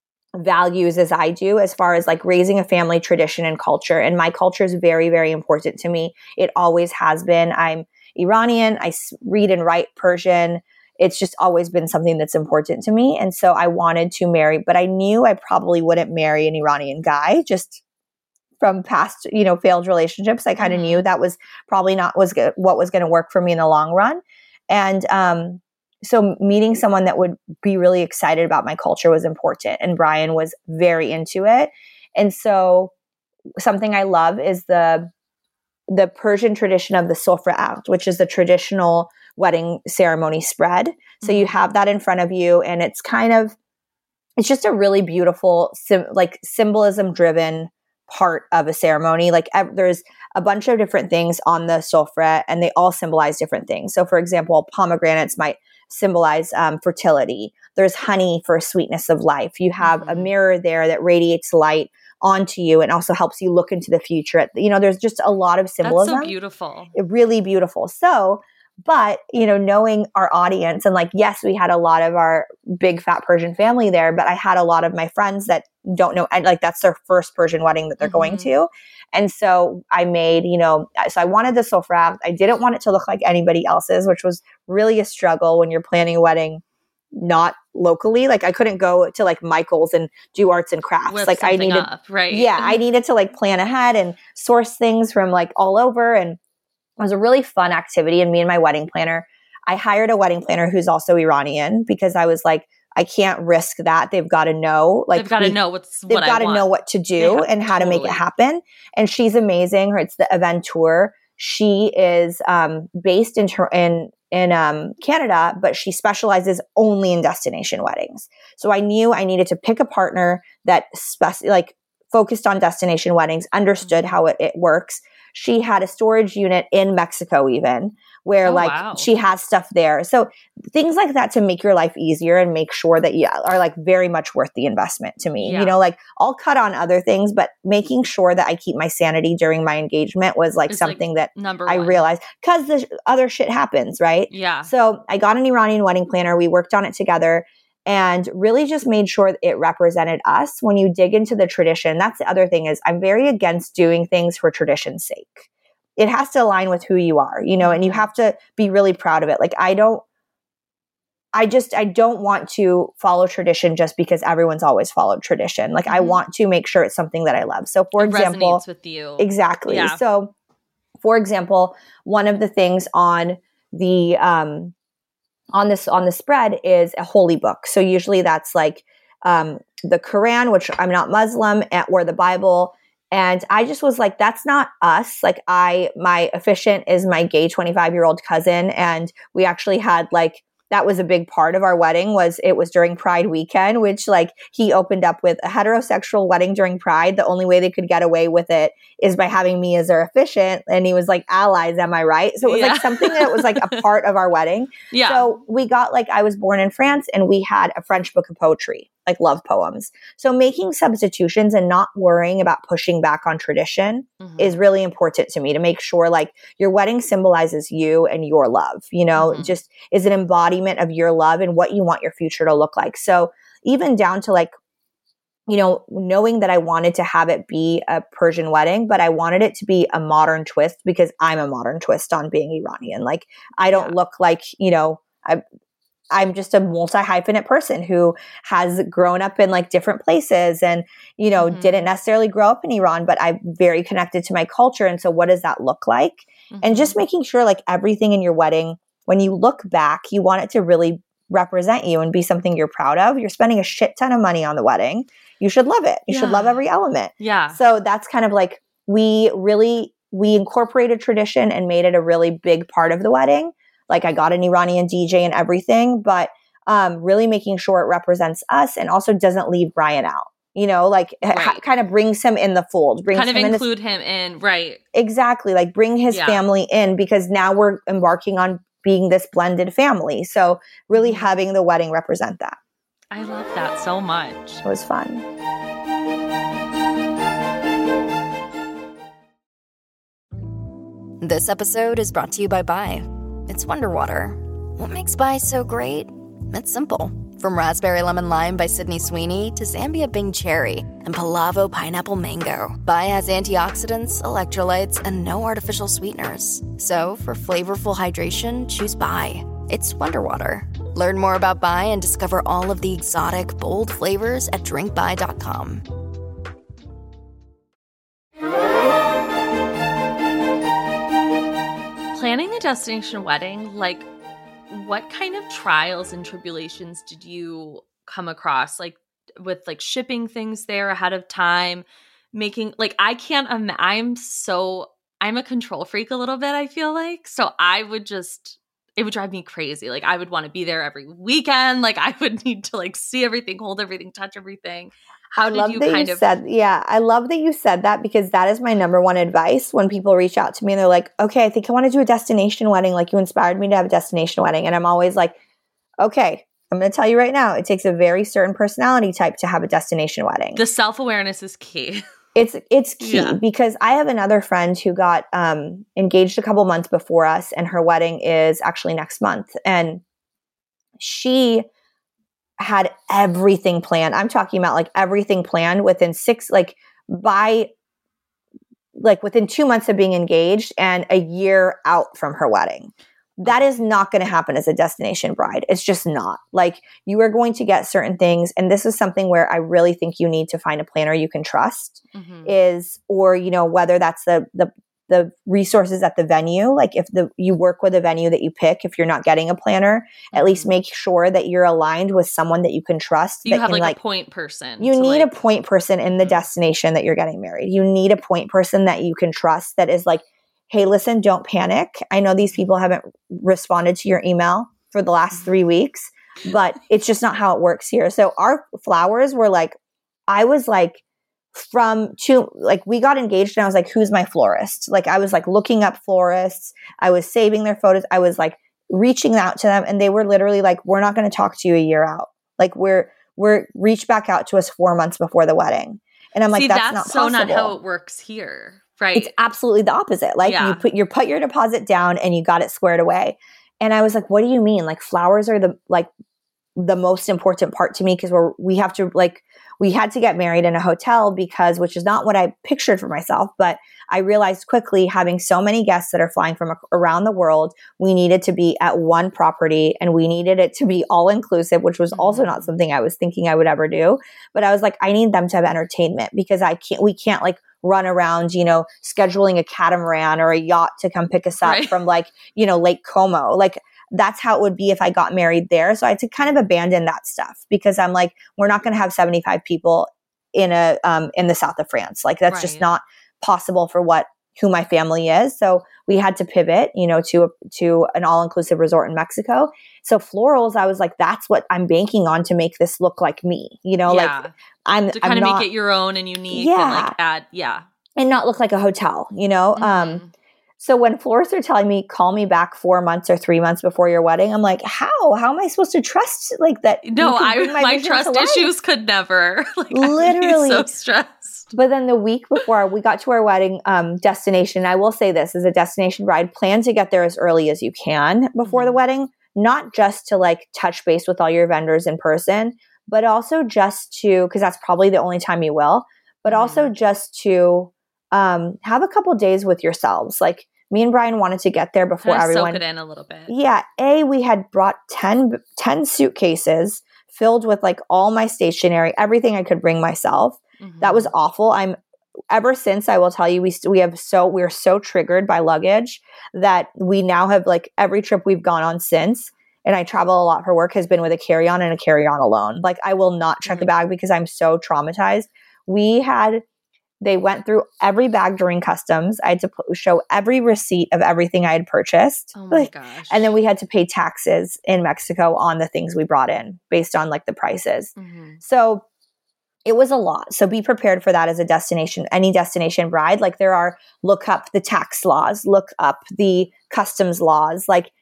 values as I do, as far as like raising a family tradition and culture. And my culture is very, very important to me. It always has been. I'm Iranian. I read and write Persian. It's just always been something that's important to me. And so I wanted to marry, but I knew I probably wouldn't marry an Iranian guy just from past, you know, failed relationships. I kind of mm-hmm. knew that was probably not was go- what was going to work for me in the long run. And um, so meeting someone that would be really excited about my culture was important. And Brian was very into it. And so something I love is the the Persian tradition of the sofra, which is the traditional wedding ceremony spread. So mm-hmm. you have that in front of you, and it's kind of, it's just a really beautiful, sim- like symbolism driven part of a ceremony. Like ev- there's a bunch of different things on the sofra, and they all symbolize different things. So for example, pomegranates might symbolize um, fertility. There's honey for sweetness of life. You have mm-hmm. a mirror there that radiates light onto you and also helps you look into the future. You know, there's just a lot of symbolism. That's so beautiful. Really beautiful. So, but, you know, knowing our audience and like, yes, we had a lot of our big fat Persian family there, but I had a lot of my friends that don't know, and like that's their first Persian wedding that they're mm-hmm. going to. And so I made, you know, so I wanted the sofra. I didn't want it to look like anybody else's, which was really a struggle when you're planning a wedding not locally. Like I couldn't go to like Michael's and do arts and crafts. Whip like I needed, up, right? Yeah, I needed to like plan ahead and source things from like all over. And it was a really fun activity. And me and my wedding planner, I hired a wedding planner who's also Iranian, because I was like, I can't risk that. They've got to know, like they've got to know what's they've what got to know what to do have, and how totally. to make it happen. And she's amazing. Her, it's the Aventure. She is um, based in in in um, Canada, but she specializes only in destination weddings. So I knew I needed to pick a partner that spec- like focused on destination weddings, understood how it, it works. She had a storage unit in Mexico even, where oh, like wow. she has stuff there. So things like that to make your life easier and make sure that you are like very much worth the investment to me. Yeah. You know, like I'll cut on other things, but making sure that I keep my sanity during my engagement was like it's something like that number I one. realized, because the sh- other shit happens, right? Yeah. So I got an Iranian wedding planner. We worked on it together and really just made sure that it represented us. When you dig into the tradition, that's the other thing, is I'm very against doing things for tradition's sake. It has to align with who you are, you know, and you have to be really proud of it. Like I don't, I just, I don't want to follow tradition just because everyone's always followed tradition. Like mm-hmm. I want to make sure it's something that I love. So for it example, resonates with you. Exactly. Yeah. So for example, one of the things on the, um, on this, on the spread is a holy book. So usually that's like, um, the Quran, which I'm not Muslim, or the Bible. And I just was like, that's not us. Like I, my officiant is my gay twenty-five year old cousin. And we actually had like, that was a big part of our wedding. Was it was during Pride weekend, which like he opened up with a heterosexual wedding during Pride. The only way they could get away with it is by having me as their officiant. And he was like, allies, am I right? So it was yeah. like something that was like a part of our wedding. Yeah. So we got like, I was born in France and we had a French book of poetry, like love poems. So making substitutions and not worrying about pushing back on tradition mm-hmm. is really important to me, to make sure like your wedding symbolizes you and your love, you know, mm-hmm. just is an embodiment of your love and what you want your future to look like. So even down to like, you know, knowing that I wanted to have it be a Persian wedding, but I wanted it to be a modern twist because I'm a modern twist on being Iranian. Like I don't yeah. look like, you know, I I'm just a multi-hyphenate person who has grown up in like different places and, you know, mm-hmm. didn't necessarily grow up in Iran, but I'm very connected to my culture. And so what does that look like? Mm-hmm. And just making sure like everything in your wedding, when you look back, you want it to really represent you and be something you're proud of. You're spending a shit ton of money on the wedding. You should love it. You yeah. should love every element. Yeah. So that's kind of like, we really, we incorporated tradition and made it a really big part of the wedding. Like I got an Iranian D J and everything, but um, really making sure it represents us and also doesn't leave Brian out. You know, like right. ha- kind of brings him in the fold. Brings kind of him include in his, him in, right. Exactly. Like bring his yeah. family in, because now we're embarking on being this blended family. So really having the wedding represent that. I love that so much. It was fun. This episode is brought to you by Bai. It's Wonder Water. What makes Bai so great? It's simple. From Raspberry Lemon Lime by Sydney Sweeney to Zambia Bing Cherry and Palavo Pineapple Mango, Bai has antioxidants, electrolytes, and no artificial sweeteners. So for flavorful hydration, choose Bai. It's Wonder Water. Learn more about Bai and discover all of the exotic, bold flavors at drink bai dot com. Planning a destination wedding, like, what kind of trials and tribulations did you come across? Like with like shipping things there ahead of time, making like I can't im- I'm so I'm a control freak a little bit, I feel like. So I would just it would drive me crazy. Like I would want to be there every weekend. Like I would need to like see everything, hold everything, touch everything. How I did love you that kind you of said, yeah, I love that you said that because that is my number one advice when people reach out to me and they're like, okay, I think I want to do a destination wedding. Like you inspired me to have a destination wedding. And I'm always like, okay, I'm going to tell you right now, it takes a very certain personality type to have a destination wedding. The self-awareness is key. It's it's key Yeah. because I have another friend who got um, engaged a couple months before us, and her wedding is actually next month. And she had everything planned. I'm talking about like everything planned within six, like by like within two months of being engaged and a year out from her wedding. That is not going to happen as a destination bride. It's just not. Like you are going to get certain things. And this is something where I really think you need to find a planner you can trust Mm-hmm. is, or, you know, whether that's the, the, the resources at the venue, like if the you work with a venue that you pick, if you're not getting a planner, at least Mhm. make sure that you're aligned with someone that you can trust. So you that have can, like, a point person. You to, need like, a point person in the Mhm. destination that you're getting married. You need a point person that you can trust that is like, hey, listen, don't panic. I know these people haven't responded to your email for the last three weeks, but it's just not how it works here. So our flowers were like, I was like, from two, like we got engaged and I was like, who's my florist? Like I was like looking up florists. I was saving their photos. I was like reaching out to them and they were literally like, we're not going to talk to you a year out. Like we're, we're reached back out to us four months before the wedding. And I'm like, See, that's, that's not so possible. not how it works here. Right. It's absolutely the opposite. Like Yeah. you put your, put your deposit down and you got it squared away. And I was like, what do you mean? Like flowers are the, like the most important part to me. Cause we're, we have to like, we had to get married in a hotel because, which is not what I pictured for myself, but I realized quickly having so many guests that are flying from a- around the world, we needed to be at one property and we needed it to be all inclusive, which was also not something I was thinking I would ever do. But I was like, I need them to have entertainment because I can't, we can't like run around, you know, scheduling a catamaran or a yacht to come pick us up Right. from like, you know, Lake Como. Like, that's how it would be if I got married there. So I had to kind of abandon that stuff because I'm like, we're not going to have seventy-five people in a um, in the south of France. Like that's just Right. not possible for what who my family is. So we had to pivot, you know, to a, to an all inclusive resort in Mexico. So florals, I was like, that's what I'm banking on to make this look like me. You know, Yeah. like I'm to kind I'm of not, make it your own and unique Yeah. and like add, yeah. and not look like a hotel. You know. Um, Mhm. So when florists are telling me, call me back four months or three months before your wedding, I'm like, how? How am I supposed to trust like that? No, you can I bring my, vision to trust life? issues could never. Like, Literally. I'd be so stressed. But then the week before we got to our wedding um, destination, I will say this as a destination bride, plan to get there as early as you can before the Mhm. wedding, not just to like touch base with all your vendors in person, but also just to, because that's probably the only time you will, but Mhm. also just to um, have a couple days with yourselves. Like me and Brian wanted to get there before Kind of everyone. soak it in a little bit. Yeah. A, we had brought ten, ten suitcases filled with like all my stationery, everything I could bring myself. That was Mhm. awful. I'm ever since I will tell you, we st- we have so we're so triggered by luggage that we now have like every trip we've gone on since, and I travel a lot for work, has been with a carry-on and a carry-on alone. Like I will not check Mhm. the bag because I'm so traumatized. We had They went through every bag during customs. I had to p- show every receipt of everything I had purchased. Oh my Like, gosh. and then we had to pay taxes in Mexico on the things we brought in based on like the prices. Mhm. So it was a lot. So be prepared for that as a destination, any destination bride. Like there are, look up the tax laws, look up the customs laws. Like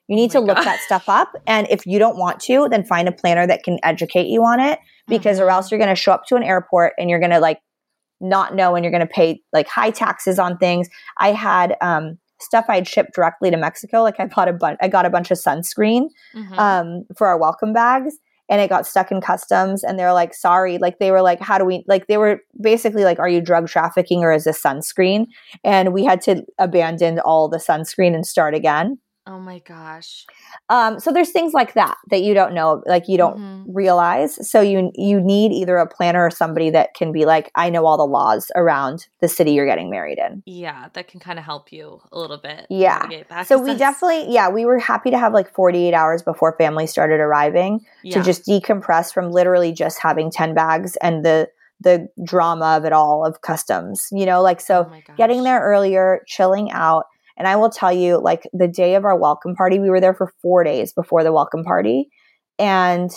You need Oh to my look God. that stuff up. And if you don't want to, then find a planner that can educate you on it, because Mm-hmm. or else you're going to show up to an airport and you're going to like not know, and you're going to pay like high taxes on things. I had um, stuff I'd shipped directly to Mexico. Like I bought a bunch, I got a bunch of sunscreen Mm-hmm. um, for our welcome bags, and it got stuck in customs. And they're like, sorry. Like they were like, how do we, like they were basically like, are you drug trafficking or is this sunscreen? And we had to abandon all the sunscreen and start again. Oh my gosh. Um, so there's things like that that you don't know, like you don't Mhm. realize. So you you need either a planner or somebody that can be like, I know all the laws around the city you're getting married in. Yeah, that can kind of help you a little bit. Yeah. navigate that, So 'cause we that's- definitely, yeah, we were happy to have like forty-eight hours before family started arriving Yeah. to just decompress from literally just having ten bags and the the drama of it all of customs, you know, like so Oh my gosh. getting there earlier, chilling out. And I will tell you, like the day of our welcome party, we were there for four days before the welcome party. And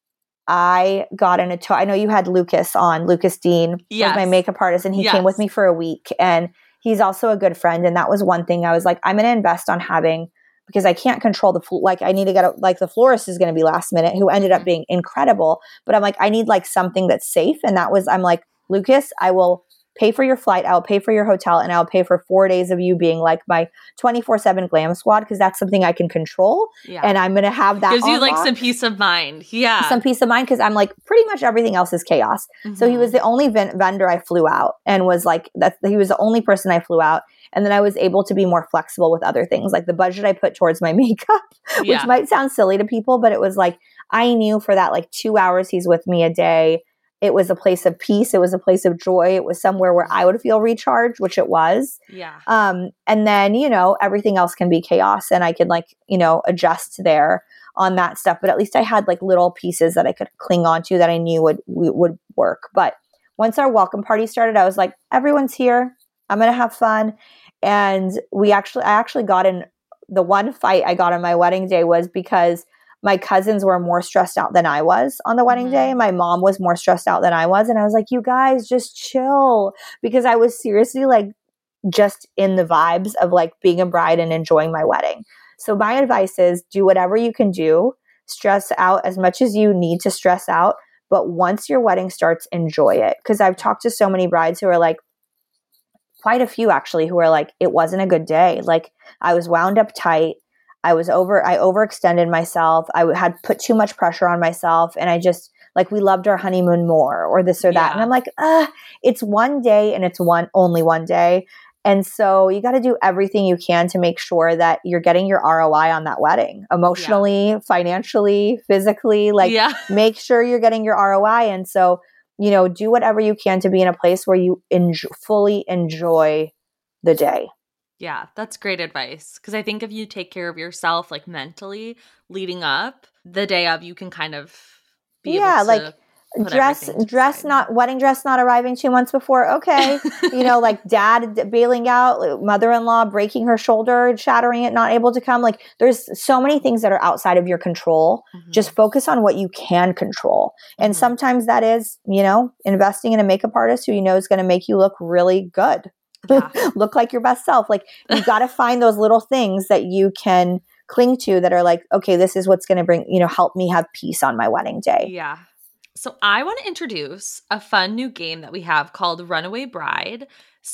I got in a tow. I know you had Lucas on. Lucas Dean Yes. was my makeup artist, and he Yes. came with me for a week. And he's also a good friend. And that was one thing I was like, I'm going to invest on having, because I can't control the, fl- like I need to get, a, like the florist is going to be last minute, who ended up being incredible. But I'm like, I need like something that's safe. And that was, I'm like, Lucas, I will pay for your flight. I'll pay for your hotel, and I'll pay for four days of you being like my twenty-four seven glam squad, because that's something I can control. Yeah. And I'm going to have that Gives you on like lock. some peace of mind. Yeah. some peace of mind, because I'm like, pretty much everything else is chaos. So he Mhm. was the only ven- vendor I flew out, and was like, that he was the only person I flew out. And then I was able to be more flexible with other things, like the budget I put towards my makeup, which Yeah. might sound silly to people, but it was like, I knew for that like two hours he's with me a day, it was a place of peace. It was a place of joy. It was somewhere where I would feel recharged, which it was. Yeah. Um, and then, you know, everything else can be chaos, and I could like, you know, adjust there on that stuff. But at least I had like little pieces that I could cling on to that I knew would, would work. But once our welcome party started, I was like, everyone's here. I'm going to have fun. And we actually, I actually got in the one fight I got on my wedding day was because my cousins were more stressed out than I was on the wedding Mhm. day. My mom was more stressed out than I was. And I was like, you guys just chill, because I was seriously like just in the vibes of like being a bride and enjoying my wedding. So my advice is do whatever you can do, stress out as much as you need to stress out. But once your wedding starts, enjoy it. Because I've talked to so many brides who are like, quite a few actually, who are like, it wasn't a good day. Like I was wound up tight. I was over, I overextended myself. I w- had put too much pressure on myself. And I just like, we loved our honeymoon more or this or that. Yeah. And I'm like, ah, it's one day and it's one, only one day. And so you got to do everything you can to make sure that you're getting your R O I on that wedding, emotionally, financially, physically, like yeah. make sure you're getting your R O I. And so, you know, do whatever you can to be in a place where you enjoy, fully enjoy the day. Yeah, that's great advice. Because I think if you take care of yourself, like mentally leading up, the day of, you can kind of be Yeah, able to like put dress, everything to the dress side. not, wedding dress not arriving two months before. Okay. You know, like dad d- bailing out, mother-in-law breaking her shoulder, shattering it, not able to come. Like there's so many things that are outside of your control. Mhm. Just focus on what you can control. And Mhm. sometimes that is, you know, investing in a makeup artist who you know is going to make you look really good. Yeah. Look like your best self. Like you got to find those little things that you can cling to that are like, okay, this is what's going to bring, you know, help me have peace on my wedding day. Yeah. So I want to introduce a fun new game that we have called Runaway Bride.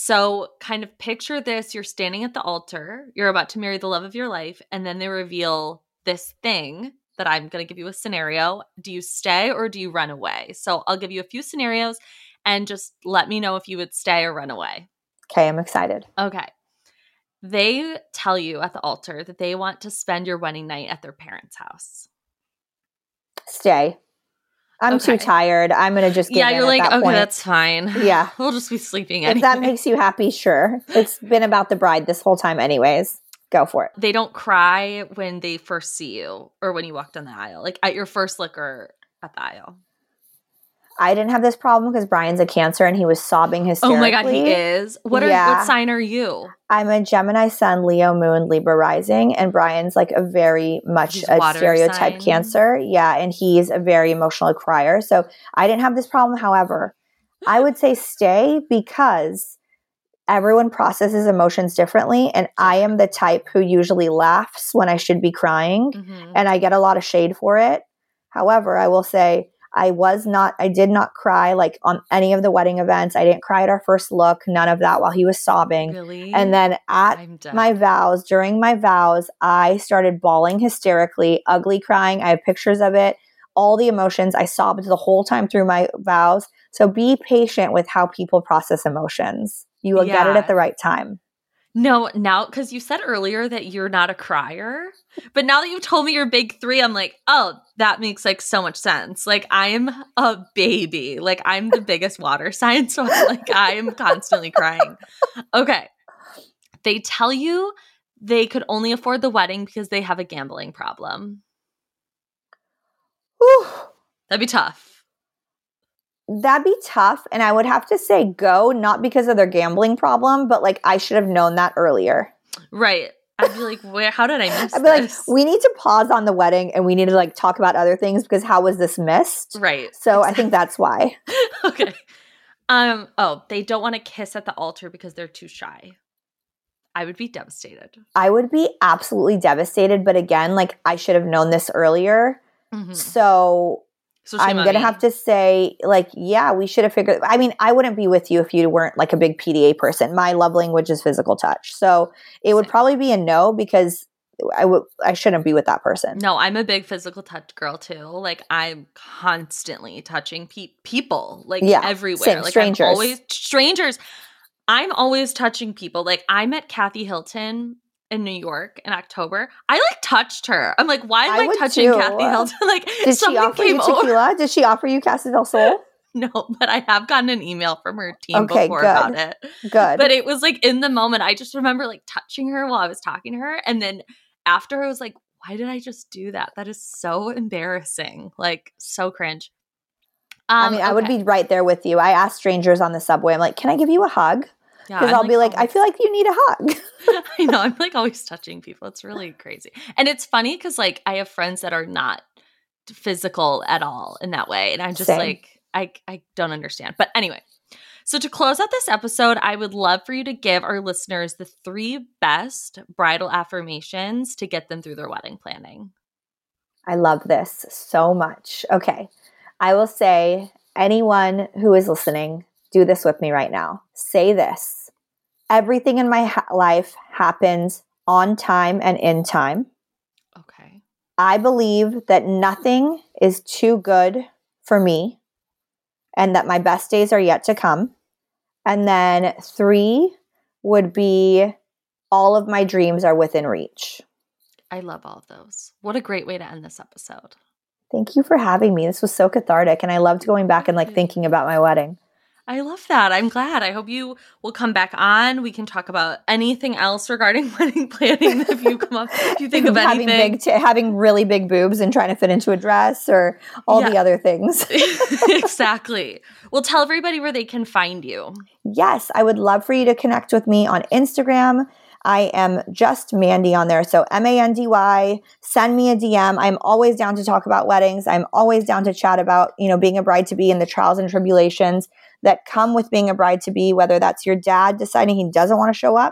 So kind of picture this. You're standing at the altar. You're about to marry the love of your life. And then they reveal this thing that I'm going to give you a scenario. Do you stay or do you run away? So I'll give you a few scenarios and just let me know if you would stay or run away. Okay, I'm excited. Okay. They tell you at the altar that they want to spend your wedding night at their parents' house. Stay. I'm Okay. too tired. I'm going to just give Yeah, in you're at like, that okay, point. that's fine. Yeah. We'll just be sleeping If anyway. that makes you happy, sure. It's been about the bride this whole time anyways. Go for it. They don't cry when they first see you or when you walk down the aisle, like at your first look or at the aisle. I didn't have this problem because Brian's a Cancer and he was sobbing hysterically. Oh my God, he is. What are Yeah. what sign are you? I'm a Gemini Sun, Leo Moon, Libra Rising, and Brian's like a very much He's a water stereotype sign. Cancer. Yeah, and he's a very emotional crier. So I didn't have this problem. However, I would say stay because everyone processes emotions differently. And I am the type who usually laughs when I should be crying. Mm-hmm. And I get a lot of shade for it. However, I will say I was not, I did not cry like on any of the wedding events. I didn't cry at our first look, none of that while he was sobbing. Really? And then at my vows, during my vows, I started bawling hysterically, ugly crying. I have pictures of it, all the emotions. I sobbed the whole time through my vows. So be patient with how people process emotions. You will yeah. get it at the right time. No, now, because you said earlier that you're not a crier, but now that you've told me your big three, I'm like, oh, that makes like so much sense. Like I'm a baby. Like I'm the biggest water sign. So I'm like, I am constantly crying. Okay. They tell you they could only afford the wedding because they have a gambling problem. Whew. That'd be tough. That'd be tough. And I would have to say go, not because of their gambling problem, but like I should have known that earlier. Right. I'd be like, where, how did I miss I'd be this? like, we need to pause on the wedding and we need to like talk about other things because how was this missed? Right. So exactly. I think that's why. Okay. Um. Oh, they don't want to kiss at the altar because they're too shy. I would be devastated. I would be absolutely devastated. But again, like I should have known this earlier. Mm-hmm. So... So I'm going to have to say, like, yeah, we should have figured – I mean, I wouldn't be with you if you weren't, like, a big P D A person. My love language is physical touch. So it would probably be a no because I would I shouldn't be with that person. No, I'm a big physical touch girl, too. Like, I'm constantly touching pe- people, like, yeah, everywhere. Same, like, strangers. I'm always – strangers. I'm always touching people. Like, I met Kathy Hilton – in New York in October. I like touched her. I'm like, why am I, I touching too. Kathy Hilton? Like, did she offer you tequila? Over. Did she offer you Casa del Sol? No, but I have gotten an email from her team okay, before good. about it. Good. But it was like in the moment, I just remember like touching her while I was talking to her. And then after I was like, why did I just do that? That is so embarrassing. Like so cringe. Um, I mean, okay. I would be right there with you. I ask strangers on the subway, I'm like, can I give you a hug? Because yeah, I'll like, be like, always, I feel like you need a hug. I know. I'm like always touching people. It's really crazy. And it's funny because like I have friends that are not physical at all in that way. And I'm just Same. like, I, I don't understand. But anyway, so to close out this episode, I would love for you to give our listeners the three best bridal affirmations to get them through their wedding planning. I love this so much. Okay. I will say anyone who is listening, do this with me right now. Say this. Everything in my ha- life happens on time and in time. Okay. I believe that nothing is too good for me and that my best days are yet to come. And then three would be all of my dreams are within reach. I love all of those. What a great way to end this episode. Thank you for having me. This was so cathartic and I loved going back and like thinking about my wedding. I love that. I'm glad. I hope you will come back on. We can talk about anything else regarding wedding planning if you come up, if you think of having anything. Big t- having really big boobs and trying to fit into a dress or all yeah. the other things. Exactly. Well, tell everybody where they can find you. Yes, I would love for you to connect with me on Instagram. I am just Mandy on there. So M A N D Y, send me a D M. I'm always down to talk about weddings. I'm always down to chat about, you know, being a bride to be and the trials and tribulations that come with being a bride to be, whether that's your dad deciding he doesn't want to show up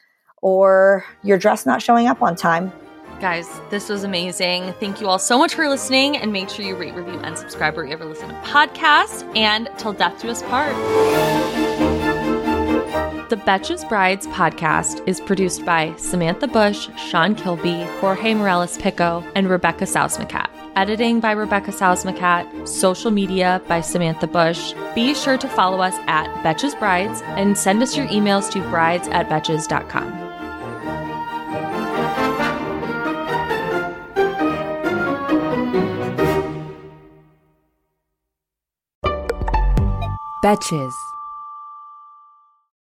or your dress not showing up on time. Guys, this was amazing. Thank you all so much for listening, and make sure you rate, review, and subscribe wherever you ever listen to podcasts. And till death do us part. The Betches Brides podcast is produced by Samantha Bush, Sean Kilby, Jorge Morales-Pico, and Rebecca Sausmacat. Editing by Rebecca Sausmacat. Social media by Samantha Bush. Be sure to follow us at Betches Brides and send us your emails to brides at betches dot com. Betches.